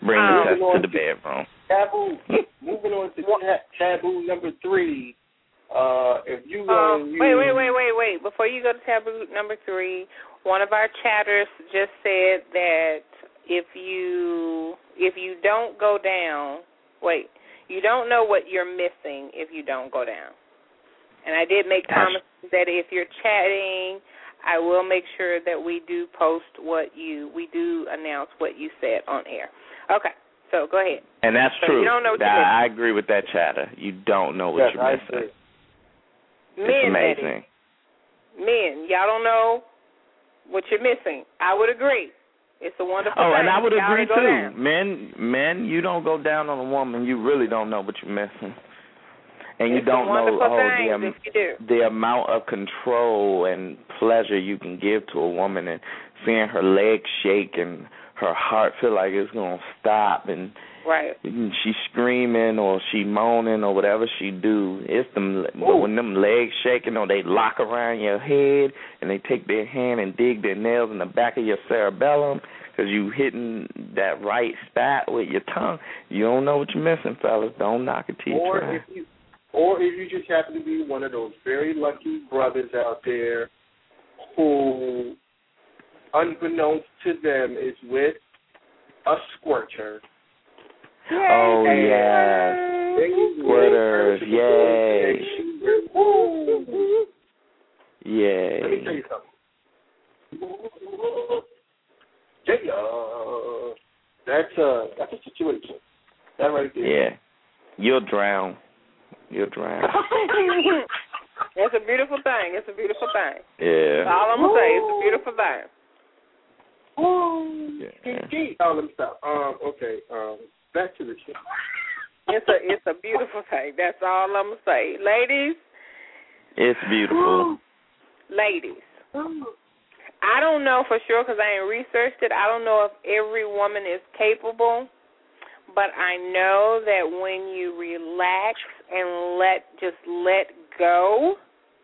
Bring Um, the test to the to bedroom. Taboo. Moving on to ta- taboo number three. Uh, if you Uh, going to wait, wait, wait, wait, wait. Before you go to taboo number three, one of our chatters just said that if you if you don't go down, wait, you don't know what you're missing if you don't go down. And I did make promises that if you're chatting, I will make sure that we do post what you, we do announce what you said on air. Okay, so go ahead. And that's so true. You don't know what that, you're I agree with that chatter. You don't know what yes, you're I missing. agree. It's Men, amazing. Men, y'all don't know what you're missing. I would agree. It's a wonderful Oh, thing. and I would y'all agree go too. down. Men, men, you don't go down on a woman, you really don't know what you're missing. And you it's don't a wonderful know oh, thing the, um, if you do. the amount of control and pleasure you can give to a woman, and seeing her legs shake and her heart feel like it's going to stop, and right. she's screaming or she moaning or whatever she do. It's them Ooh. when them legs shaking or they lock around your head and they take their hand and dig their nails in the back of your cerebellum because you hitting that right spot with your tongue. You don't know what you're missing, fellas. Don't knock it till you or try. If you, or if you just happen to be one of those very lucky brothers out there who, unbeknownst to them, is with a squirter. Yay. Oh, yes. Squirters, yay. Yay. Let me tell you something. Yeah. That's a, that's a situation. That right there. Yeah. You'll drown. You'll drown. It's a beautiful thing. It's a beautiful thing. Yeah. That's all I'm going to say. It's a beautiful thing. Yeah. Oh, let me stop. Um, okay. Um, back to the show. It's a it's a beautiful thing. That's all I'm gonna say, ladies. It's beautiful. Ladies, I don't know for sure because I ain't researched it. I don't know if every woman is capable, but I know that when you relax and let just let go,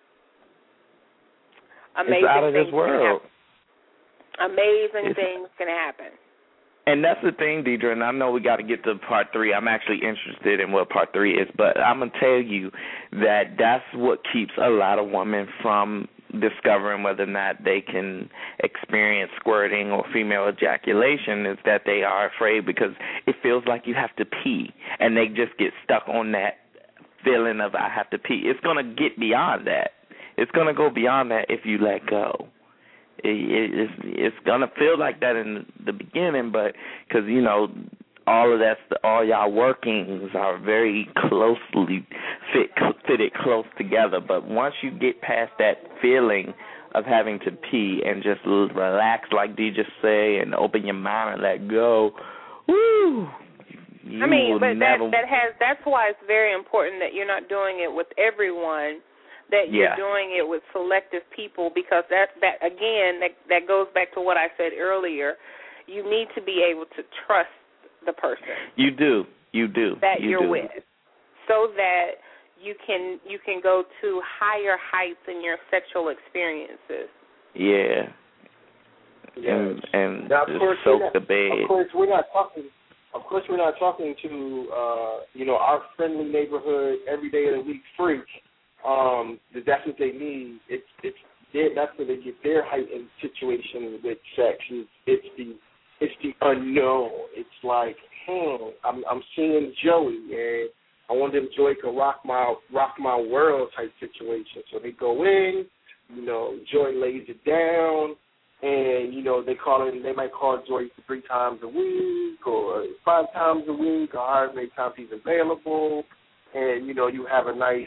amazing it's out of things this world. can happen. Amazing it's, things can happen. And that's the thing, Deidre, and I know we got to get to part three. I'm actually interested in what part three is, but I'm going to tell you that that's what keeps a lot of women from discovering whether or not they can experience squirting or female ejaculation is that they are afraid because it feels like you have to pee, and they just get stuck on that feeling of I have to pee. It's going to get beyond that. It's going to go beyond that if you let go. It, it, it's it's gonna feel like that in the beginning, but because you know all of that's all y'all workings are very closely fit fitted close together. But once you get past that feeling of having to pee and just relax, like Dee just say, and open your mind and let go, woo! I mean, but never... that that has that's why it's very important that you're not doing it with everyone. That you're yeah. doing it with selective people because that, that again, that, that goes back to what I said earlier. You need to be able to trust the person. You do. You do. That you you're do. with. So that you can you can go to higher heights in your sexual experiences. Yeah. Yes. And, and now, just course, soak not, the bed. Of course, we're not talking. Of course, we're not talking to uh, you know our friendly neighborhood every day of the week freak. Um, that's what they need. It's it's that's where they get their heightened situation with sex. It's, it's the it's the unknown. It's like, hmm, I'm I'm seeing Joey, and I want them Joey to rock my rock my world type situation. So they go in, you know, Joey lays it down, and you know they call it. They might call Joey three times a week or five times a week, or however many times he's available, and you know you have a nice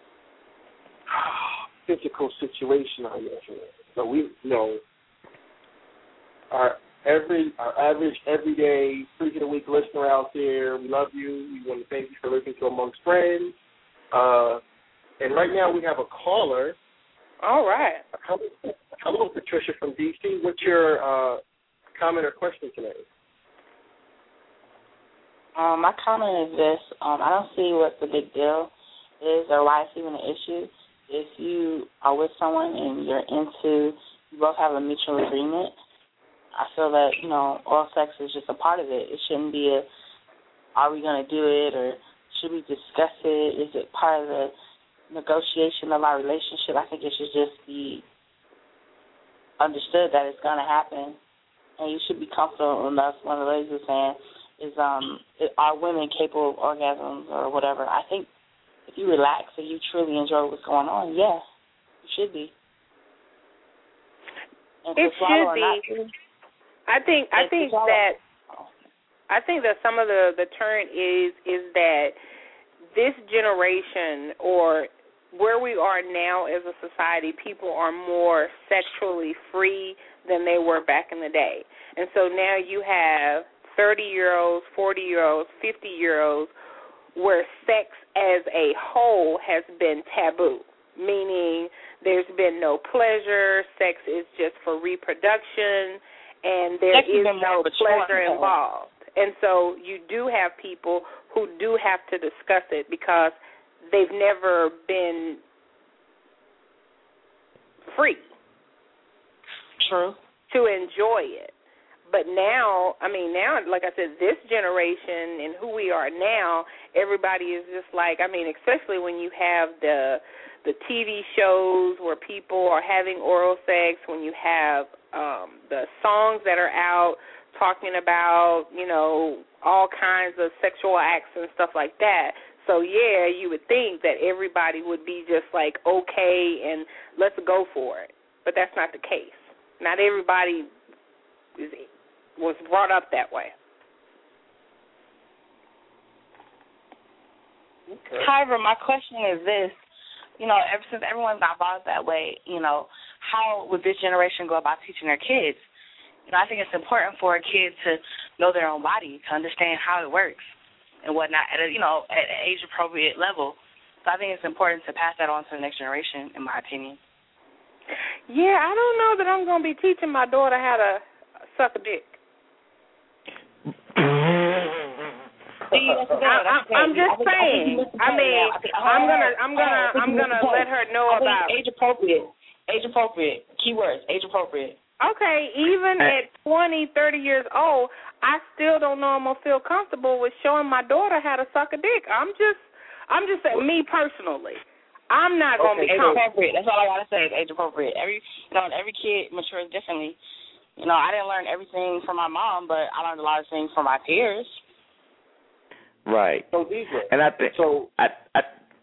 physical situation on your hands. So we, you know, our every our average everyday freak of the week listener out there, we love you. We want to thank you for listening to Amongst Friends. Uh, and right now we have a caller. All right. Hello, hello Patricia from D C. What's your uh, comment or question today? Um, my comment is this: um, I don't see what the big deal is or why it's even an issue. If you are with someone and you're into, you both have a mutual agreement, I feel that, you know, oral sex is just a part of it. It shouldn't be a, are we going to do it, or should we discuss it? Is it part of the negotiation of our relationship? I think it should just be understood that it's going to happen, and you should be comfortable enough. One of the ladies was saying, is um, are women capable of orgasms or whatever? I think if you relax and you truly enjoy what's going on, yeah, you should be. And it should be. Not, I think. I think that. I think that some of the the turn is is that this generation, or where we are now as a society, people are more sexually free than they were back in the day, and so now you have thirty-year-olds, forty-year-olds, fifty-year-olds, where sex as a whole has been taboo, meaning there's been no pleasure, sex is just for reproduction, and there is no pleasure involved. And so you do have people who do have to discuss it because they've never been free. True. To enjoy it. But now, I mean, now, like I said, this generation and who we are now, everybody is just like, I mean, especially when you have the the T V shows where people are having oral sex, when you have um, the songs that are out talking about, you know, all kinds of sexual acts and stuff like that. So, yeah, you would think that everybody would be just like, okay, and let's go for it. But that's not the case. Not everybody is was brought up that way. Okay. However, my question is this, you know, ever since everyone's not brought up that way, you know, how would this generation go about teaching their kids? You know, I think it's important for a kid to know their own body, to understand how it works and whatnot at a, you know, at an age-appropriate level. So I think it's important to pass that on to the next generation, in my opinion. Yeah, I don't know that I'm going to be teaching my daughter how to suck a dick. See, that's good. I, I, I'm just I think, saying. I, I mean, I think, I'm gonna, I'm gonna, I'm gonna let her know I about age appropriate. Age appropriate. Keywords. Age appropriate. Okay, even at twenty, thirty years old, I still don't know I'm gonna feel comfortable with showing my daughter how to suck a dick. I'm just, I'm just saying, me personally, I'm not gonna okay, be age appropriate. That's all I gotta say is age appropriate. Every, you know, every kid matures differently. You know, I didn't learn everything from my mom, but I learned a lot of things from my peers. Right. So these are, and I think so. I, I,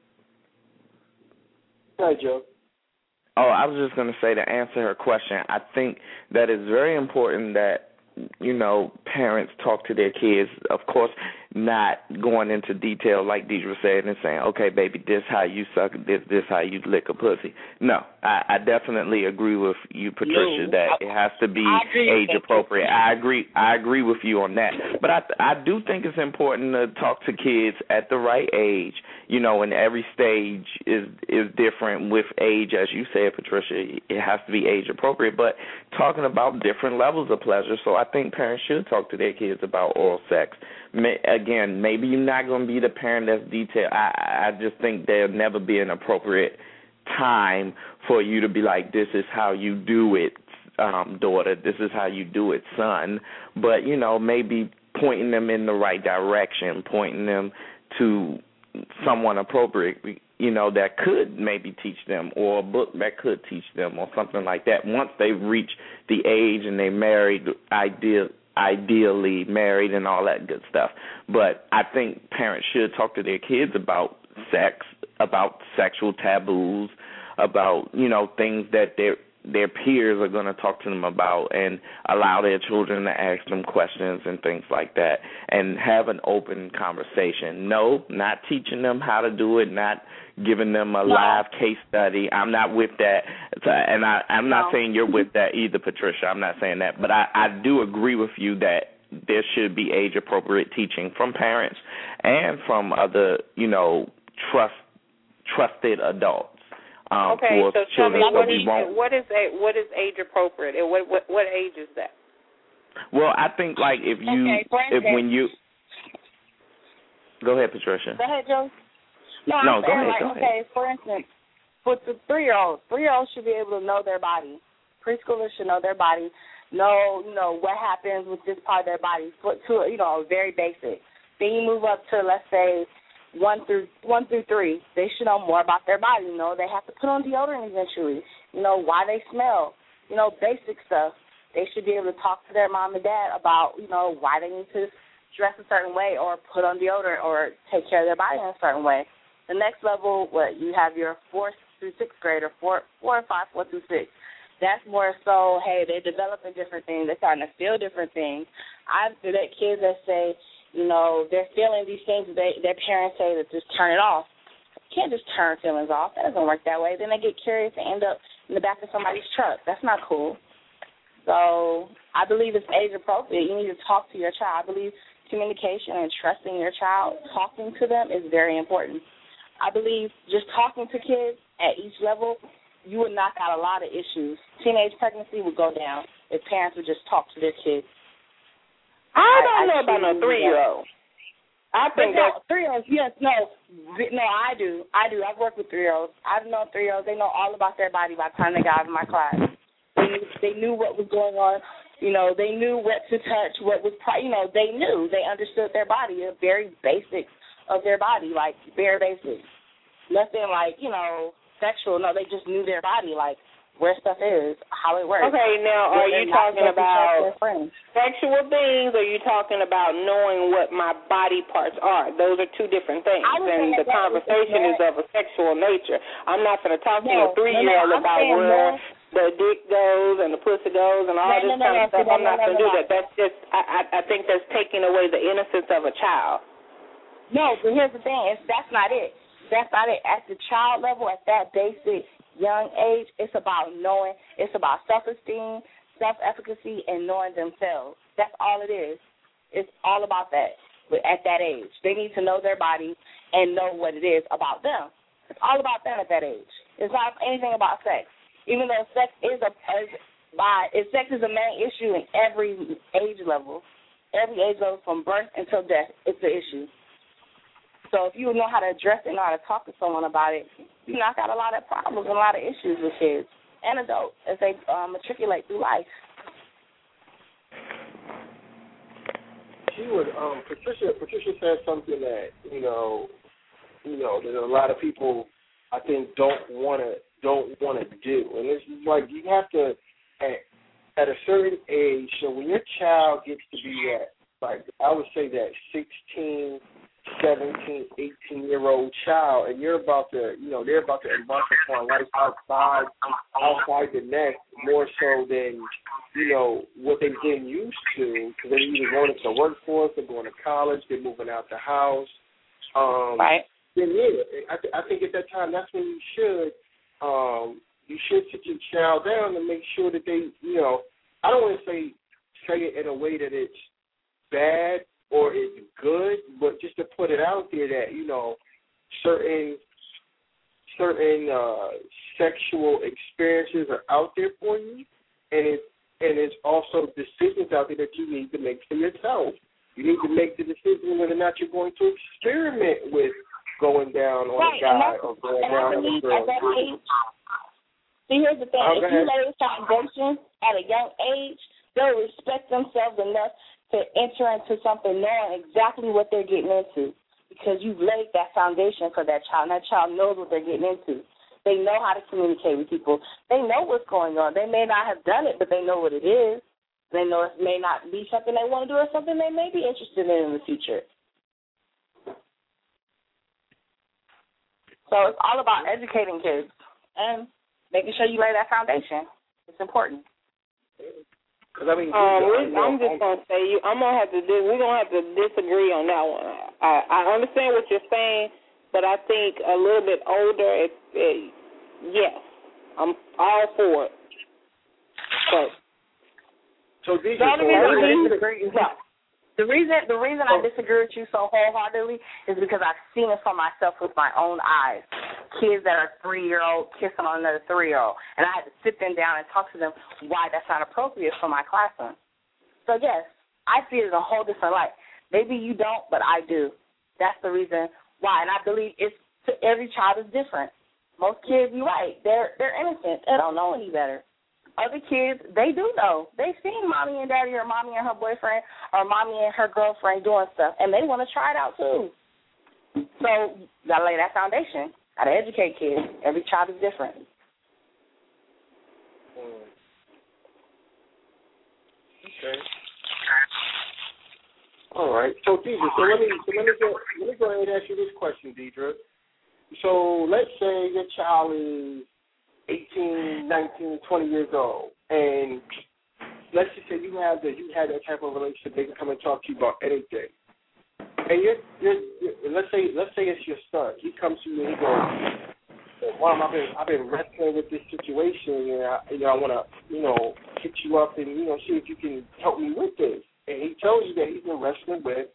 Hi, Joe. Oh, I was just going to say, to answer her question, I think that it's very important that, you know, parents talk to their kids, of course, not going into detail like Deidre said and saying, okay, baby, this how you suck, this this how you lick a pussy. No, I, I definitely agree with you, Patricia, no, that I, it has to be age appropriate. I agree. I agree with you on that. But I I do think it's important to talk to kids at the right age. You know, and every stage is is different with age, as you said, Patricia. It has to be age appropriate. But talking about different levels of pleasure, so I think parents should talk to their kids about oral sex. May, again, maybe you're not going to be the parent that's detailed. I, I just think there'll never be an appropriate time for you to be like, this is how you do it, um, daughter. This is how you do it, son. But, you know, maybe pointing them in the right direction, pointing them to someone appropriate, you know, that could maybe teach them, or a book that could teach them, or something like that. Once they reach the age and they married, ideal, ideally married and all that good stuff. But I think parents should talk to their kids about sex, about sexual taboos, about, you know, things that their their peers are going to talk to them about, and allow their children to ask them questions and things like that, and have an open conversation. No, not teaching them how to do it, not giving them a no. live case study. I'm not with that, and I, I'm not no. saying you're with that either, Patricia. I'm not saying that, but I, I do agree with you that there should be age-appropriate teaching from parents and from other, you know, trust trusted adults. Um, okay, for so tell me, children, what so is, what is a, what is age appropriate, and what, what what age is that? Well, I think like if you okay, if when you go ahead, Patricia. Go ahead, Joe. No, no I'm go saying ahead. like, Go okay, ahead. for instance, with the three-year-olds, three-year-olds should be able to know their body. Preschoolers should know their body. know, you know, what happens with this part of their body, foot to, you know, very basic. Then you move up to, let's say, one through one through three. They should know more about their body. You know, they have to put on deodorant eventually. You know, why they smell. You know, basic stuff. They should be able to talk to their mom and dad about, you know, why they need to dress a certain way or put on deodorant or take care of their body in a certain way. The next level, what you have your fourth through sixth grade or four, four or five, four through six. That's more so, hey, they're developing different things. They're starting to feel different things. I've met kids that say, you know, they're feeling these things. They, their parents say that just turn it off. You can't just turn feelings off. That doesn't work that way. Then they get curious and end up in the back of somebody's truck. That's not cool. So I believe it's age appropriate. You need to talk to your child. I believe communication and trusting your child, talking to them is very important. I believe just talking to kids at each level, you would knock out a lot of issues. Teenage pregnancy would go down if parents would just talk to their kids. I don't I, know I about no three-year-old. I think no, that three-year-olds, yes, no, no, I do. I do. I've worked with three-year-olds. I've known three-year-olds. They know all about their body by the time they got out of my class. They knew, they knew what was going on. You know, they knew what to touch, what was, you know, they knew. They understood their body, the very basics of their body, like bare basics. Nothing like, you know, sexual. No, they just knew their body, like where stuff is, how it works. Okay, now are you talking about sexual things, or are you talking about knowing what my body parts are? Those are two different things, and the conversation is of a sexual nature. I'm not going to talk to a three-year-old about where the dick goes and the pussy goes and all this kind of stuff. I'm not going to do that. That's just, I, I think that's taking away the innocence of a child. No, but here's the thing. It's, that's not it. That's not it. At the child level, at that basic young age, it's about knowing, it's about self-esteem, self-efficacy, and knowing themselves. That's all it is. It's all about that. But at that age, they need to know their body and know what it is about them. It's all about them at that age. It's not anything about sex. Even though sex is a is, by sex is a main issue in every age level, every age level from birth until death, it's an issue. So if you know how to address it, know how to talk to someone about it, you knock out a lot of problems and a lot of issues with kids and adults as they um, matriculate through life. She would, um, Patricia. Patricia said something that you know, you know, that a lot of people, I think, don't want to don't want to do, and it's like you have to at, at a certain age. So when your child gets to be at, like I would say that sixteen. seventeen, eighteen-year-old child, and you're about to, you know, they're about to embark upon life outside, outside the nest more so than, you know, what they've been used to, because they're either going into the workforce, they're going to college, they're moving out the house. Um, right. Then, yeah, I, th- I think at that time that's when you should, um, you should sit your child down and make sure that they, you know, I don't want to say, say it in a way that it's bad, or it's good, but just to put it out there that, you know, certain certain uh, sexual experiences are out there for you, and it and it's also decisions out there that you need to make for yourself. You need to make the decision whether or not you're going to experiment with going down on right, a guy or going down on a girl. See, here's the thing. Oh, if you lay a foundation at a young age, they'll respect themselves enough to enter into something knowing exactly what they're getting into, because you've laid that foundation for that child, and that child knows what they're getting into. They know how to communicate with people. They know what's going on. They may not have done it, but they know what it is. They know it may not be something they want to do or something they may be interested in in the future. So it's all about educating kids and making sure you lay that foundation. It's important. Cause I mean, um, I'm just gonna say you. I'm gonna have to. Do, we're gonna have to disagree on that one. I, I understand what you're saying, but I think a little bit older. It, it, yes, I'm all for it. But so these the are reason I disagree is no. The reason the reason I disagree with you so wholeheartedly is because I've seen it for myself with my own eyes. Kids that are three-year-old kissing on another three-year-old. And I had to sit them down and talk to them why that's not appropriate for my classroom. So, yes, I see it in a whole different light. Maybe you don't, but I do. That's the reason why. And I believe it's every child is different. Most kids, you're right, they're, they're innocent. They don't know any better. other kids, they do know. They've seen mommy and daddy or mommy and her boyfriend or mommy and her girlfriend doing stuff, and they want to try it out too. So you got to lay that foundation. Got to educate kids. Every child is different. Mm. Okay. All right. So, Deidre, so let me so let me go let me go ahead and ask you this question, Deidre. So let's say your child is eighteen, nineteen, twenty years old, and let's just say you have that you had that type of relationship. They can come and talk to you about anything. And you're, you're, you're let's say let's say it's your son. He comes to you and he goes, "Mom, I've been I've been wrestling with this situation, and I, you know I want to you know hit you up and you know see if you can help me with this." And he tells you that he's been wrestling with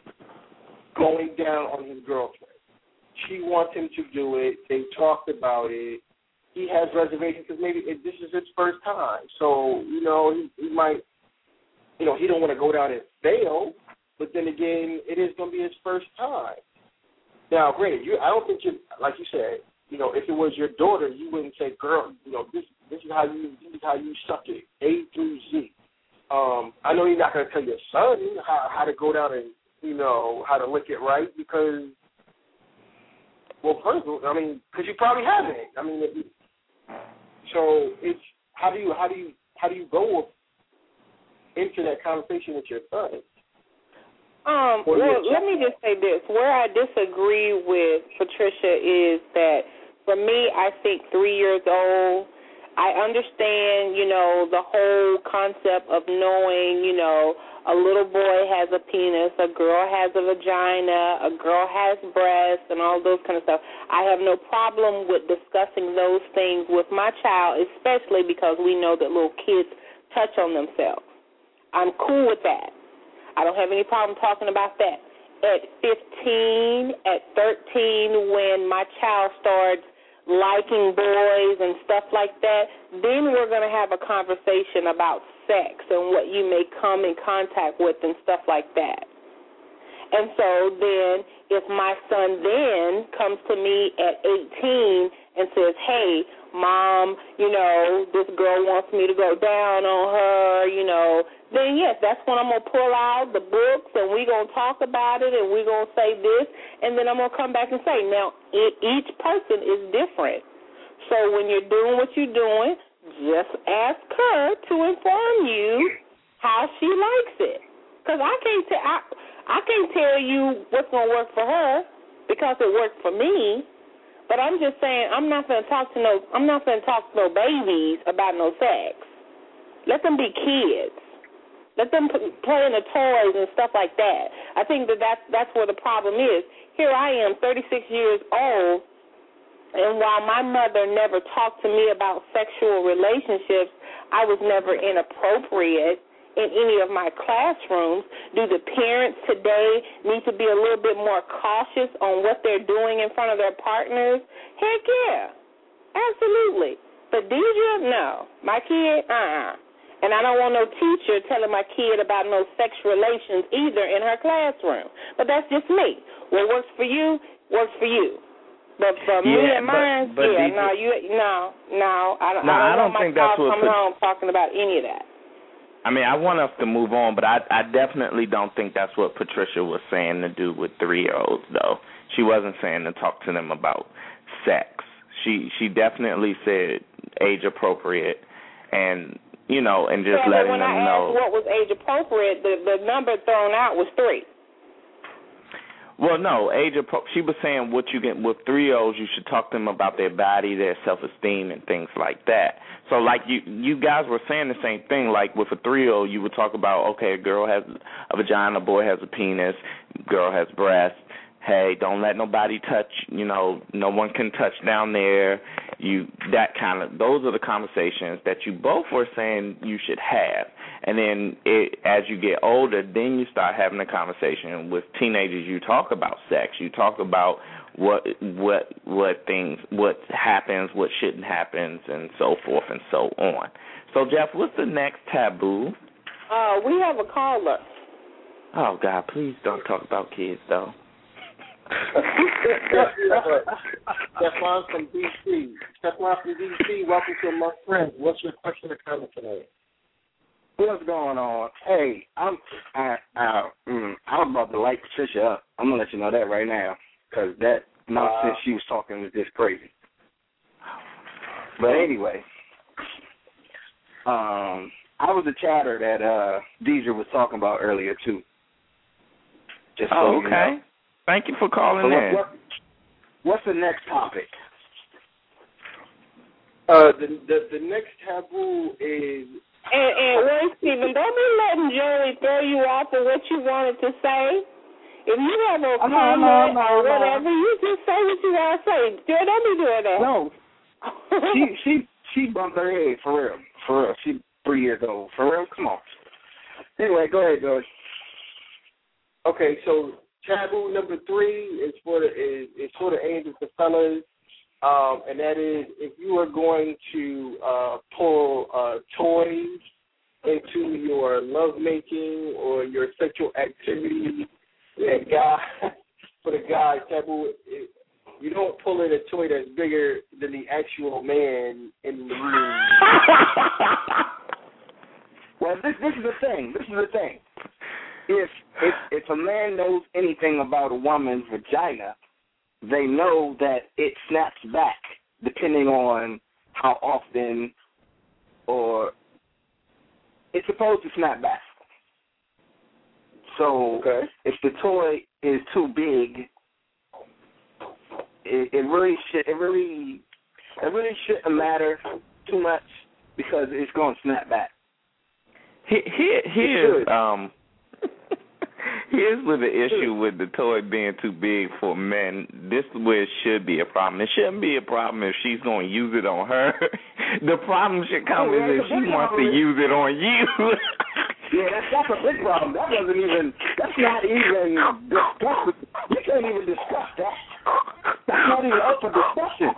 going down on his girlfriend. She wants him to do it. They talked about it. He has reservations because maybe it, this is his first time. So, you know, he, he might, you know, he don't want to go down and fail. But then again, it is going to be his first time. Now, granted, you, I don't think you, like you said, you know, if it was your daughter, you wouldn't say, girl, you know, this this is how you this is how you suck it, A through Z. Um, I know you're not going to tell your son how, how to go down and, you know, how to lick it right because, well, first of all, I mean, because you probably haven't. I mean, if you, so it's how do you how do you how do you go into that conversation with your son? Um, well, let me just say this. Where I disagree with Patricia is that for me, I think three years old, I understand, you know, the whole concept of knowing, you know, a little boy has a penis, a girl has a vagina, a girl has breasts, and all those kind of stuff. I have no problem with discussing those things with my child, especially because we know that little kids touch on themselves. I'm cool with that. I don't have any problem talking about that. At fifteen, at thirteen, when my child starts liking boys and stuff like that, then we're going to have a conversation about sex and what you may come in contact with and stuff like that. And so then if my son then comes to me at eighteen and says, hey, Mom, you know, this girl wants me to go down on her, you know, then, yes, that's when I'm going to pull out the books and we're going to talk about it and we're going to say this, and then I'm going to come back and say, now, each person is different. So when you're doing what you're doing, just ask her to inform you how she likes it. Because I can't, t- I, I can't tell you what's going to work for her because it worked for me. But I'm just saying, I'm not going to talk to no, I'm not going to talk to no babies about no sex. Let them be kids. Let them play in the toys and stuff like that. I think that that's, that's where the problem is. Here I am, thirty-six years old, and while my mother never talked to me about sexual relationships, I was never inappropriate in any of my classrooms. Do the parents today need to be a little bit more cautious on what they're doing in front of their partners? Heck yeah, absolutely. But Deidre, no. My kid, uh-uh. And I don't want no teacher telling my kid about no sex relations either in her classroom. But that's just me. What works for you, works for you. But for me yeah, and mine, but, but yeah, Deidre, no, you, no, no, I don't, no, I don't, I don't want my think that's child what coming put, home talking about any of that. I mean, I want us to move on, but I, I definitely don't think that's what Patricia was saying to do with three-year-olds, though. She wasn't saying to talk to them about sex. She she definitely said age appropriate, and you know, and just yeah, letting when them I know. asked what was age appropriate, the the number thrown out was three. Well, no, age appro- she was saying what you get with three-year-olds, you should talk to them about their body, their self-esteem, and things like that. So, like you, you guys were saying the same thing. Like with a three-year-old, you would talk about, okay, a girl has a vagina, a boy has a penis, girl has breasts. Hey, don't let nobody touch. You know, no one can touch down there. You that kind of. Those are the conversations that you both were saying you should have. And then it, as you get older, then you start having a conversation with teenagers. You talk about sex. You talk about what what what things, what happens, what shouldn't happen, and so forth and so on. So, Jeff, what's the next taboo? Uh, we have a caller. Oh, God, please don't talk about kids, though. Stefan from D C. Stefan from D C, welcome to Amongst Friends. What's your question or comment today? What's going on? Hey, I'm I, I, mm, I'm about to light Patricia up. I'm going to let you know that right now because that nonsense uh, she was talking was just crazy. But anyway, um, I was the chatter that uh, Deidre was talking about earlier, too. Just so oh, okay. You know. Thank you for calling so in. What, what, what's the next topic? Uh, the, the the next taboo is... And, and wait, Stephen, don't be letting Joey throw you off of what you wanted to say. If you have a comment no, no, no, or whatever, no. you just say what you want to say. Girl, don't be doing that. No. she she she bumped her head, for real. For real. She's three years old. For real? Come on. Anyway, go ahead, George. Okay, so taboo number three is for the is, is for the aimed at the fellas, um, and that is if you are going to uh, pull uh, toys into your lovemaking or your sexual activity, yeah, guy for the guy taboo. It, you don't pull in a toy that's bigger than the actual man in the room. Well, this this is the thing. This is the thing. If if if a man knows anything about a woman's vagina, they know that it snaps back depending on how often or it's supposed to snap back. So okay. if the toy is too big, it, it really should it really it really shouldn't matter too much because it's going to snap back. Here, here here's um. Here's where the issue with the toy being too big for men. This is where it should be a problem. It shouldn't be a problem if she's going to use it on her. The problem should come oh, is if she wants to use it on you. Yeah, that's, that's a big problem. That doesn't even, that's not even discussed. You can't even discuss that. That's not even up for discussion.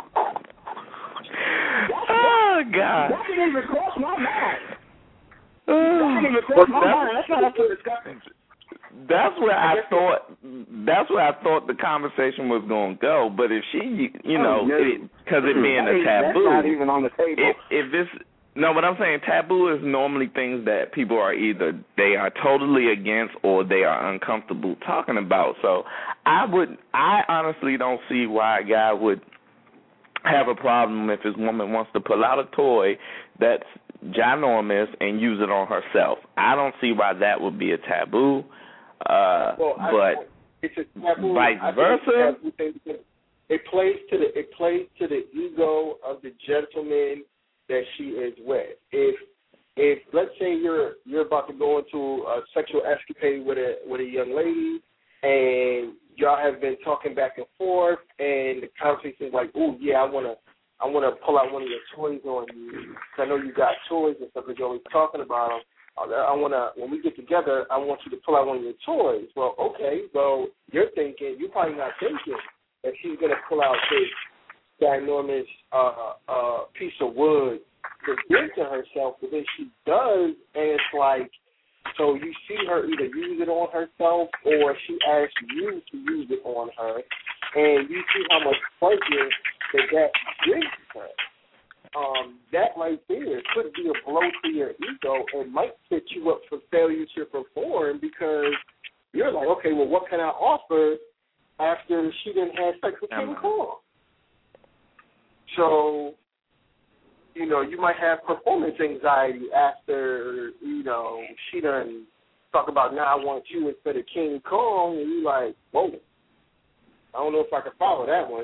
That's, oh, that, God. That didn't even cross my mind. Uh, that didn't even cross my mind. That's not up for discussion. That's where I, I thought. That's where I thought the conversation was going to go. But if she, you know, because it, it being a taboo, that's not even on the table. If, if this, no, but I'm saying taboo is normally things that people are either they are totally against or they are uncomfortable talking about. So I would, I honestly don't see why a guy would have a problem if his woman wants to pull out a toy that's ginormous and use it on herself. I don't see why that would be a taboo. Uh, well, but it's a taboo. vice versa, it plays to the it plays to the ego of the gentleman that she is with. If if let's say you're you're about to go into a sexual escapade with a with a young lady, and y'all have been talking back and forth, and the conversation is like, "Oh yeah, I wanna I wanna pull out one of your toys on you. Cause I know you got toys and stuff. Cause you're always talking about them." I want to, when we get together, I want you to pull out one of your toys. Well, okay, well, you're thinking, you're probably not thinking that she's going to pull out this ginormous uh, uh, piece of wood to give to herself, but then she does, and it's like, so you see her either use it on herself or she asks you to use it on her, and you see how much pleasure that that brings her. Um, that right there could be a blow to your ego and might set you up for failure to perform because you're like, okay, well, what can I offer after she didn't have sex with King Kong? So, you know, you might have performance anxiety after, you know, she done talk about, now I want you instead of King Kong, and you're like, whoa, I don't know if I can follow that one.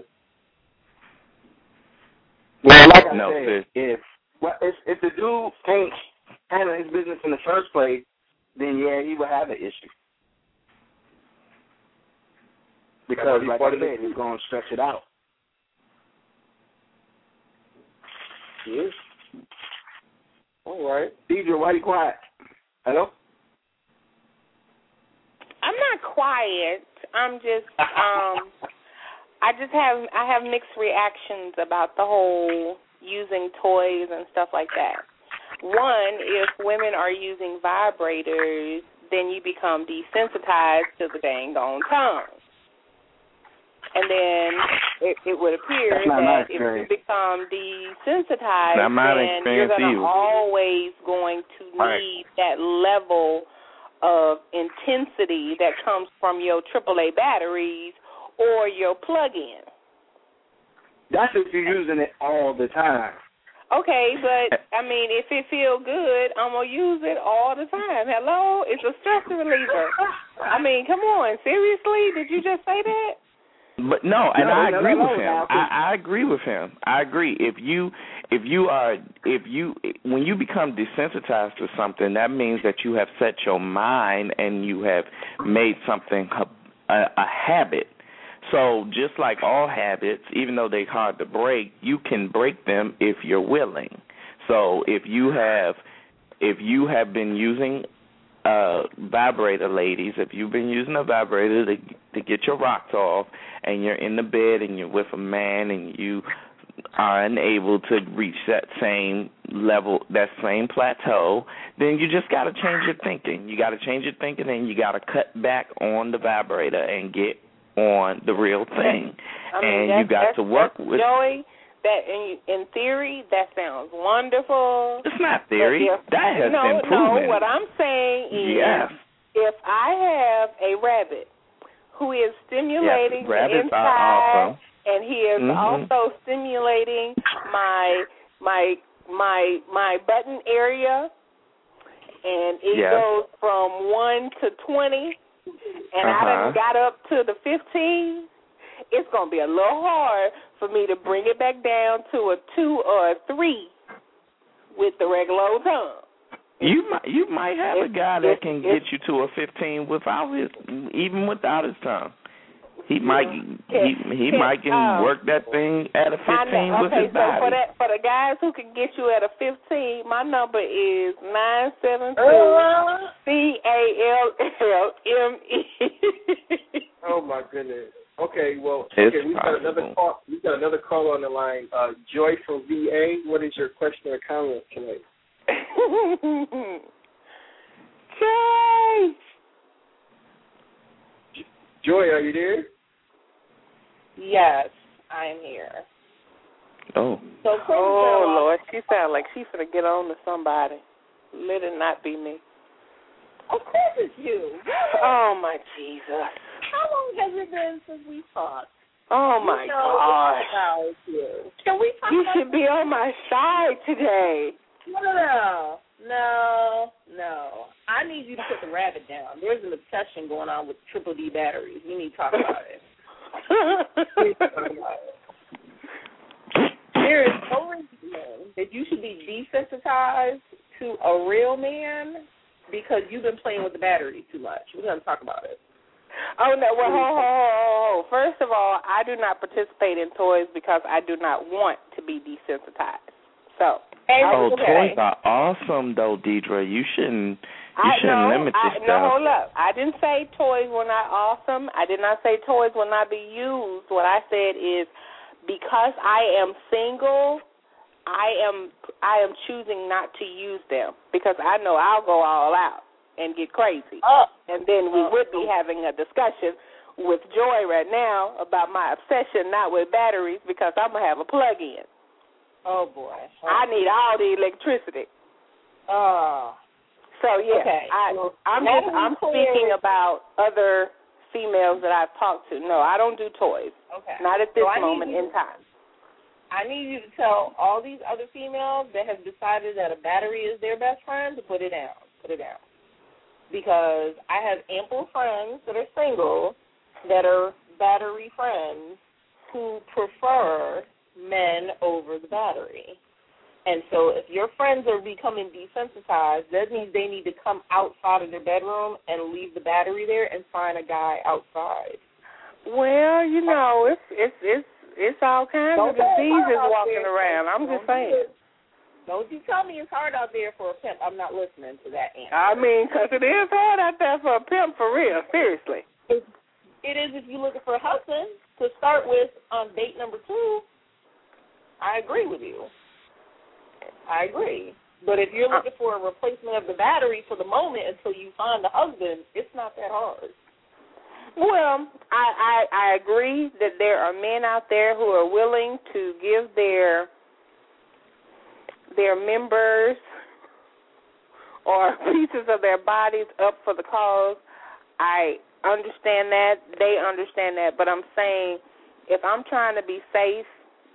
Well, like I no, said, if, well, if if the dude can't handle his business in the first place, then yeah, he would have an issue. Because, like I said, he's going to stretch it out. Yes. All right. Deidre, why are you quiet? Hello? I'm not quiet. I'm just um I just have I have mixed reactions about the whole using toys and stuff like that. One, if women are using vibrators, then you become desensitized to the dang on tongue. and then it, it would appear that if you become desensitized, then you're going to always going to need right. that level of intensity that comes from your triple A batteries or your plug-in. That's if you're using it all the time. Okay, but, I mean, if it feels good, I'm going to use it all the time. Hello? It's a stress reliever. I mean, come on. Seriously? Did you just say that? But no, and no, I no, agree no, with no, him. no. I, I agree with him. I agree. If you, if you are, if you, when you become desensitized to something, that means that you have set your mind and you have made something a, a, a habit. So just like all habits, even though they're hard to break, you can break them if you're willing. So if you have, if you have been using a vibrator, ladies, if you've been using a vibrator to, to get your rocks off, and you're in the bed and you're with a man and you are unable to reach that same level, that same plateau, then you just got to change your thinking. You got to change your thinking, and you got to cut back on the vibrator and get on the real thing. I mean, and you got to work that's with Joy. That in, in theory, that sounds wonderful. It's not theory. If, that has no, been proven. No, what I'm saying is, yes. if I have a rabbit who is stimulating yes, the inside, are awesome. and he is mm-hmm. also stimulating my my my my button area, and it yes. goes from one to twenty. And uh-huh. I done got up to the fifteen, it's going to be a little hard for me to bring it back down to a two or a three with the regular old tongue. You might you might have it's, a guy that can get you to a fifteen without his, even without his tongue. He might he he can, might can uh, work that thing at a fifteen okay, with his so body. for that for the guys who can get you at a fifteen, my number is nine seven two C A L L M E. Oh my goodness. Okay, well, it's okay, we've got another call. We've got another call on the line. Uh, Joy from V A. What is your question or comment tonight? Joy. Joy, are you there? Yes, I'm here. Oh. So oh, Lord, she sounds like she's going to get on to somebody. Let it not be me. Of course it's you. Oh, my Jesus. How long has it been since we talked? Oh, my you know gosh. You. Can we talk You about should be on my side today. No, no, no. No, no. I need you to put the rabbit down. There's an obsession going on with triple D batteries. We need to talk about it. There is no reason that you should be desensitized to a real man because you've been playing with the batteries too much. We're going to talk about it. Oh, no. Well, ho, ho, ho, ho. First of all, I do not participate in toys because I do not want to be desensitized. So. Oh, okay. toys are awesome, though, Deidre. You shouldn't you I, shouldn't no, limit I, yourself. No, hold up. I didn't say toys were not awesome. I did not say toys will not be used. What I said is because I am single, I am I am choosing not to use them because I know I'll go all out and get crazy. Oh. And then we would be having a discussion with Joy right now about my obsession not with batteries because I'm going to have a plug-in. Oh, boy. Oh. I need all the electricity. Oh. So, yeah, okay. I, well, I'm just, I'm speaking about other females that I've talked to. No, I don't do toys. Okay. Not at this so moment you, in time. I need you to tell all these other females that have decided that a battery is their best friend to put it down. Put it down. Because I have ample friends that are single that are battery friends who prefer men over the battery. And so if your friends are becoming desensitized, that means they need to come outside of their bedroom and leave the battery there and find a guy outside. Well, you know, it's it's it's it's all kinds Don't of diseases walking there. around. I'm Don't just saying. Don't you tell me it's hard out there for a pimp. I'm not listening to that answer. I mean, because it is hard out there for a pimp, for real, seriously. It, it is if you're looking for a husband to start with on date number two. I agree with you. I agree. But if you're looking for a replacement of the battery for the moment until you find the husband, it's not that hard. Well, I, I I agree that there are men out there who are willing to give their their members or pieces of their bodies up for the cause. I understand that. They understand that. But I'm saying if I'm trying to be safe,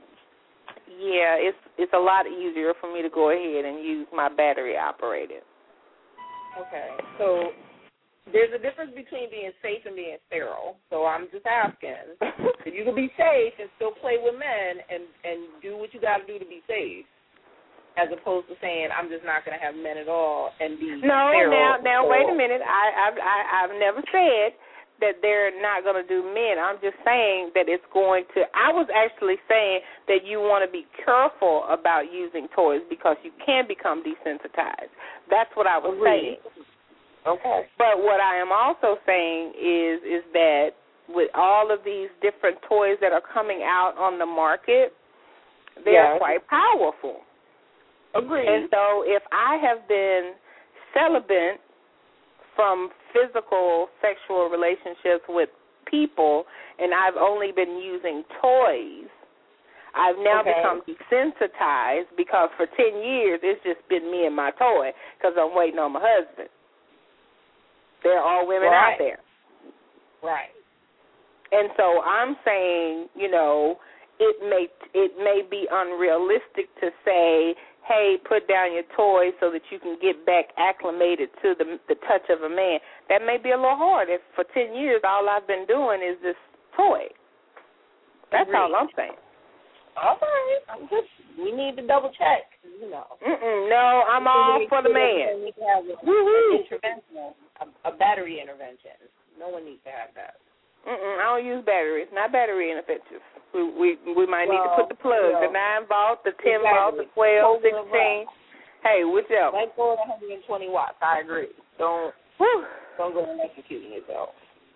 yeah, it's it's a lot easier for me to go ahead and use my battery operated. Okay. So there's a difference between being safe and being sterile. So I'm just asking if you can be safe and still play with men and, and do what you got to do to be safe, as opposed to saying I'm just not going to have men at all and be no. sterile. Now, now, wait a minute. I, I've, I, I've never said that they're not going to do men. I'm just saying that it's going to. I was actually saying that you want to be careful about using toys because you can become desensitized. That's what I was Agreed. saying. Okay. But what I am also saying is is that with all of these different toys that are coming out on the market, they're yes. quite powerful. Agreed. And so if I have been celibate from physical sexual relationships with people and I've only been using toys, I've now okay. become desensitized because for ten years it's just been me and my toy because I'm waiting on my husband. There are all women right. out there. Right. And so I'm saying, you know, it may it may be unrealistic to say, hey, put down your toy so that you can get back acclimated to the the touch of a man. That may be a little hard if for ten years all I've been doing is this toy. That's Agreed. all I'm saying. All right. I'm just, we need to double check, you know. Mm-mm, no, I'm all for the man. We need to have an intervention, a, a battery intervention. No one needs to have that. Mm-mm, I don't use batteries, not battery interventions. We we, we might well, need to put the plugs, you know, the nine volt, the ten exactly. volt, the twelve, sixteen. Hey, whichever. Like going one hundred twenty watts. I agree. Don't Whew. don't go executing yourself.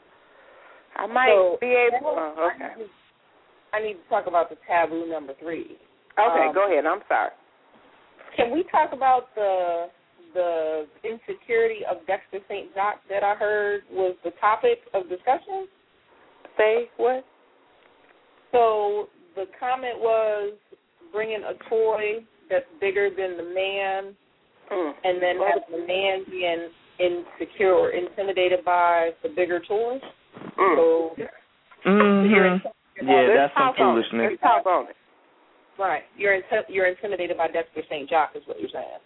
I might so, be able. Oh, okay. I need to talk about the taboo number three. Okay, um, go ahead. I'm sorry. Can we talk about the the insecurity of Dexter Saint Jacques that I heard was the topic of discussion? Say what? So the comment was bringing a toy that's bigger than the man, mm. and then have the man being insecure or intimidated by the bigger toy. Mm. So, mm-hmm. so you're yeah, that's some foolishness. Let's talk on it. Right. You're inti- you're intimidated by Dexter Saint Jacques is what you're saying.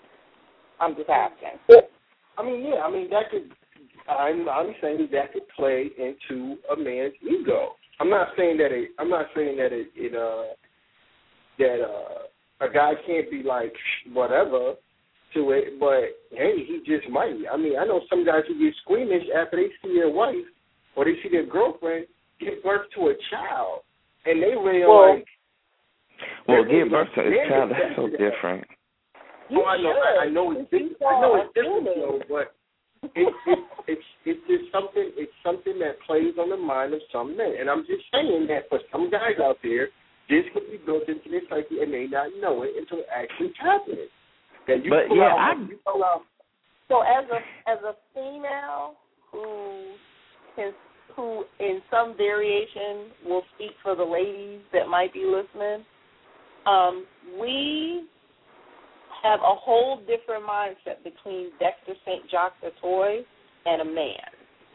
I'm just asking. I mean, yeah. I mean, that could. I'm I'm saying that could play into a man's ego. I'm not saying that it. I'm not saying that it. it uh, that uh, a guy can't be like whatever to it, but hey, he just might. I mean, I know some guys who get squeamish after they see their wife or they see their girlfriend give birth to a child, and they really well, like. Well, give birth to a child, that's so different. Oh, I know, I, I know it's different. I know it's different, though, but it, it, it's it's just something. It's something that plays on the mind of some men, and I'm just saying that for some guys out there, this could be built into their psyche, and they not know it until it actually happens. That you but pull yeah, out, I. You pull out. So as a as a female who can. who in some variation will speak for the ladies that might be listening, um, we have a whole different mindset between Dexter Saint Jacques, the toy, and a man.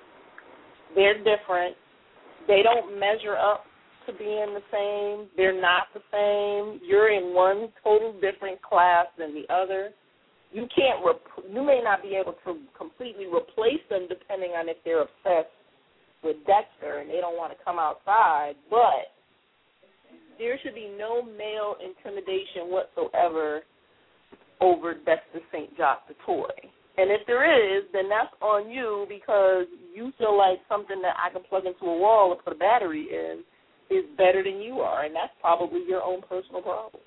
They're different. They don't measure up to being the same. They're not the same. You're in one total different class than the other. You can't. Rep- you may not be able to completely replace them depending on if they're obsessed with Dexter and they don't want to come outside, but there should be no male intimidation whatsoever over Dexter Saint Jacques the toy. And if there is, then that's on you because you feel like something that I can plug into a wall and put a battery in is better than you are, and that's probably your own personal problem.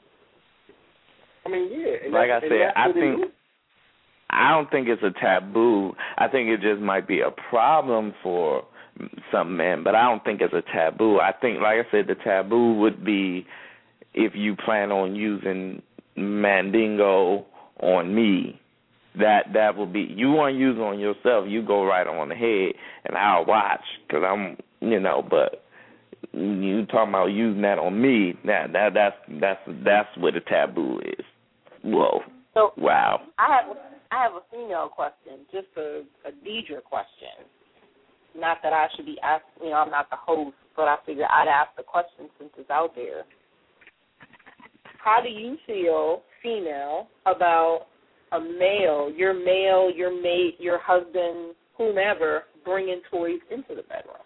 I mean, yeah. Like I said, I think I don't think it's a taboo. I think it just might be a problem for some men, but I don't think it's a taboo. I think, like I said, the taboo would be if you plan on using Mandingo on me, that that will be, you want to use it on yourself, you go right on the head, and I'll watch, because I'm, you know, but you talking about using that on me, that, that that's that's that's what a taboo is. Whoa. So, wow. I have, I have a female question, just a, a Deidre question. Not that I should be asking, you know, I'm not the host, but I figure I'd ask the question since it's out there. How do you feel, female, about a male, your male, your mate, your husband, whomever, bringing toys into the bedroom?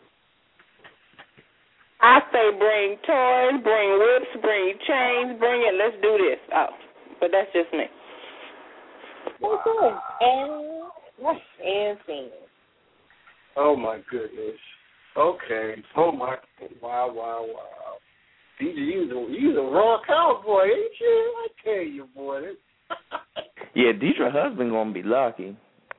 I say bring toys, bring whips, bring chains, bring it. Let's do this. Oh, but that's just me. Okay. And, and scene. Oh, my goodness. Okay. Oh, my. Wow, wow, wow. D J, you was a, you was a raw cowboy, ain't you? I tell you, boy. Yeah, Deidre's husband going to be lucky.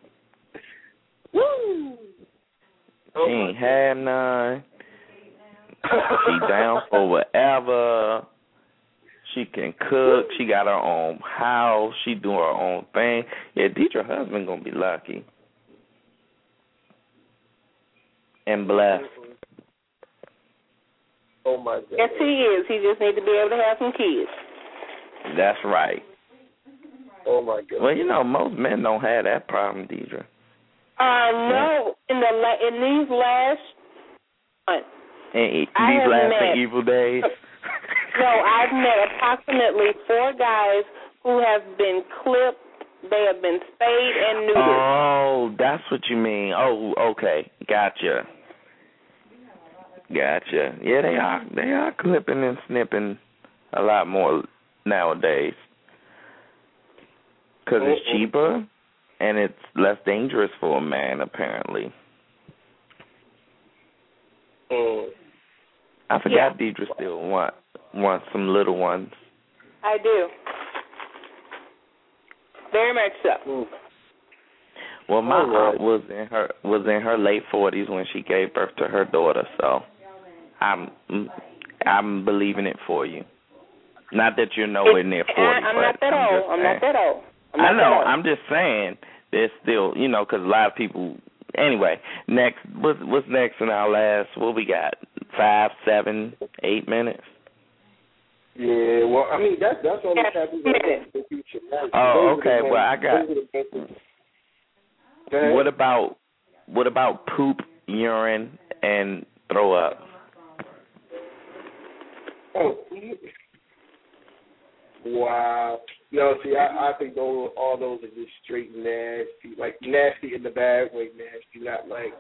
Woo! Oh, she ain't had none. She down for whatever. She can cook. She got her own house. She doing her own thing. Yeah, Deidre's husband going to be lucky. And blessed. Oh, my God. Yes, he is. He just need to be able to have some kids. That's right. Oh, my God. Well, you know, most men don't have that problem, Deidre. Uh, no. In the la- in these last months, In e- I these have last met- and evil days? no, I've met approximately four guys who have been clipped. They have been spayed and neutered. Oh, that's what you mean. Oh, okay. Gotcha. Gotcha. Yeah, they are. They are clipping and snipping a lot more nowadays. Because it's cheaper and it's less dangerous for a man, apparently. Mm. I forgot yeah. Deidre still want want some little ones. I do. Very much so. Mm. Well, my right. aunt was in her was in her late forties when she gave birth to her daughter, so I'm I'm believing it for you. Not that you're nowhere near forty. I'm but not that I'm old. I'm not that old. I'm I not know. that old. I'm just saying there's still, you know, because a lot of people. Anyway, next, what's what's next in our last? What we got? Five, seven, eight minutes. Yeah, well, I mean that that's all the taboo in the future. Oh, okay. Well, I got. Go what about what about poop, urine, and throw up? Oh, wow. No, see, I, I think those all those are just straight nasty, like nasty in the bad way, nasty, not like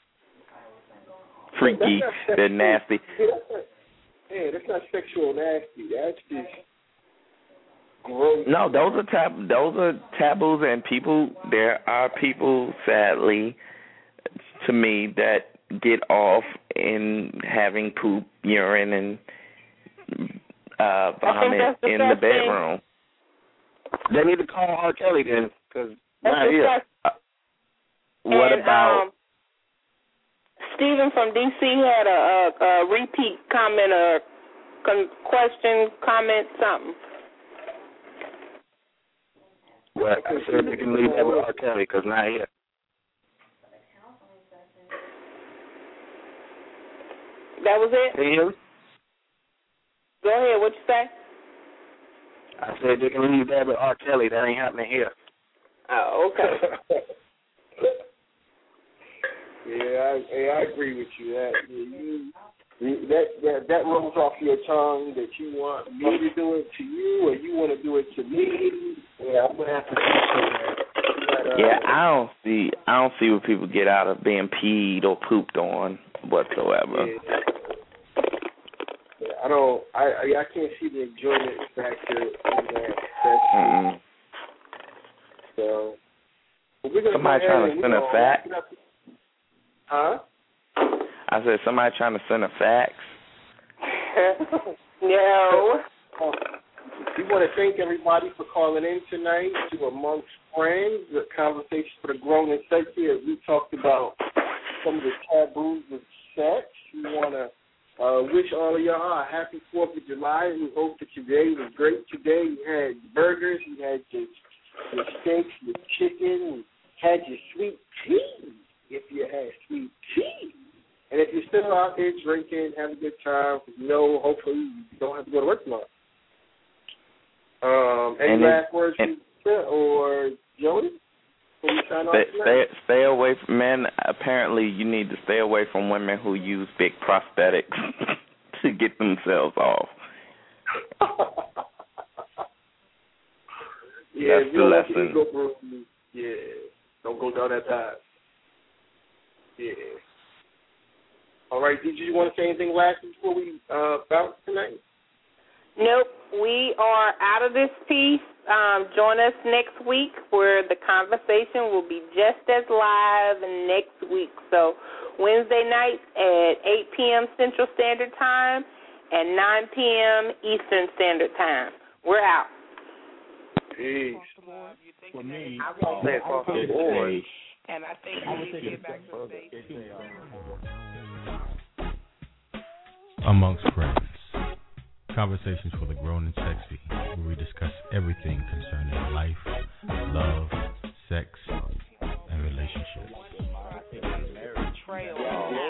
freaky. They're nasty. Yeah, that's not, yeah, that's not sexual nasty. That's just gross. No, those are tab- those are taboos, and people. There are people, sadly, to me, that get off in having poop, urine, and uh, vomit in the bedroom. They need to call R. Kelly then, because not here. Uh, what and, about um, Stephen from D C had a, a, a repeat comment or con- question, comment, something. Well, I said we can leave that with R. Kelly, because not here. That was it? Can you hear me? Go ahead, what you say? I said they can leave that with R. Kelly. That ain't happening here. Oh, okay. yeah, I, yeah, I agree with you. That you, that that that rolls off your tongue that you want me to do it to you, or you want to do it to me. Yeah, I'm gonna have to do that. Uh, yeah, I don't see I don't see what people get out of being peed or pooped on whatsoever. Yeah. I don't. I I can't see the enjoyment factor in that. Mm-hmm. So, we're gonna somebody trying to send a fax. Huh? I said somebody trying to send a fax. No. We want to thank everybody for calling in tonight to Amongst Friends, the conversation for the grown and sexy. As we talked about some of the taboos of sex, we want to. Uh, wish all of y'all a happy fourth of July. We hope that your day was great today. You had burgers, you had your your steaks, your chicken, had your sweet tea, if you had sweet tea. And if you're still out there drinking, having a good time, you know, hopefully you don't have to go to work tomorrow. Um, any and last it, words from Lisa or Jody? Stay, stay, stay away from men. Apparently, you need to stay away from women who use big prosthetics to get themselves off. Yeah, that's you the don't lesson. want to go through, yeah, don't go down that path. Yeah. All right, did you want to say anything last before we uh, bounce tonight? Nope, we are out of this piece. Um, join us next week where the conversation will be just as live next week. So Wednesday nights at eight p.m. Central Standard Time and nine p.m. Eastern Standard Time. We're out. Peace. For me, I won't say across the board. And I think we need to get back to space. Amongst friends. Conversations for the grown and sexy, where we discuss everything concerning life, love, sex, and relationships. Betrayal.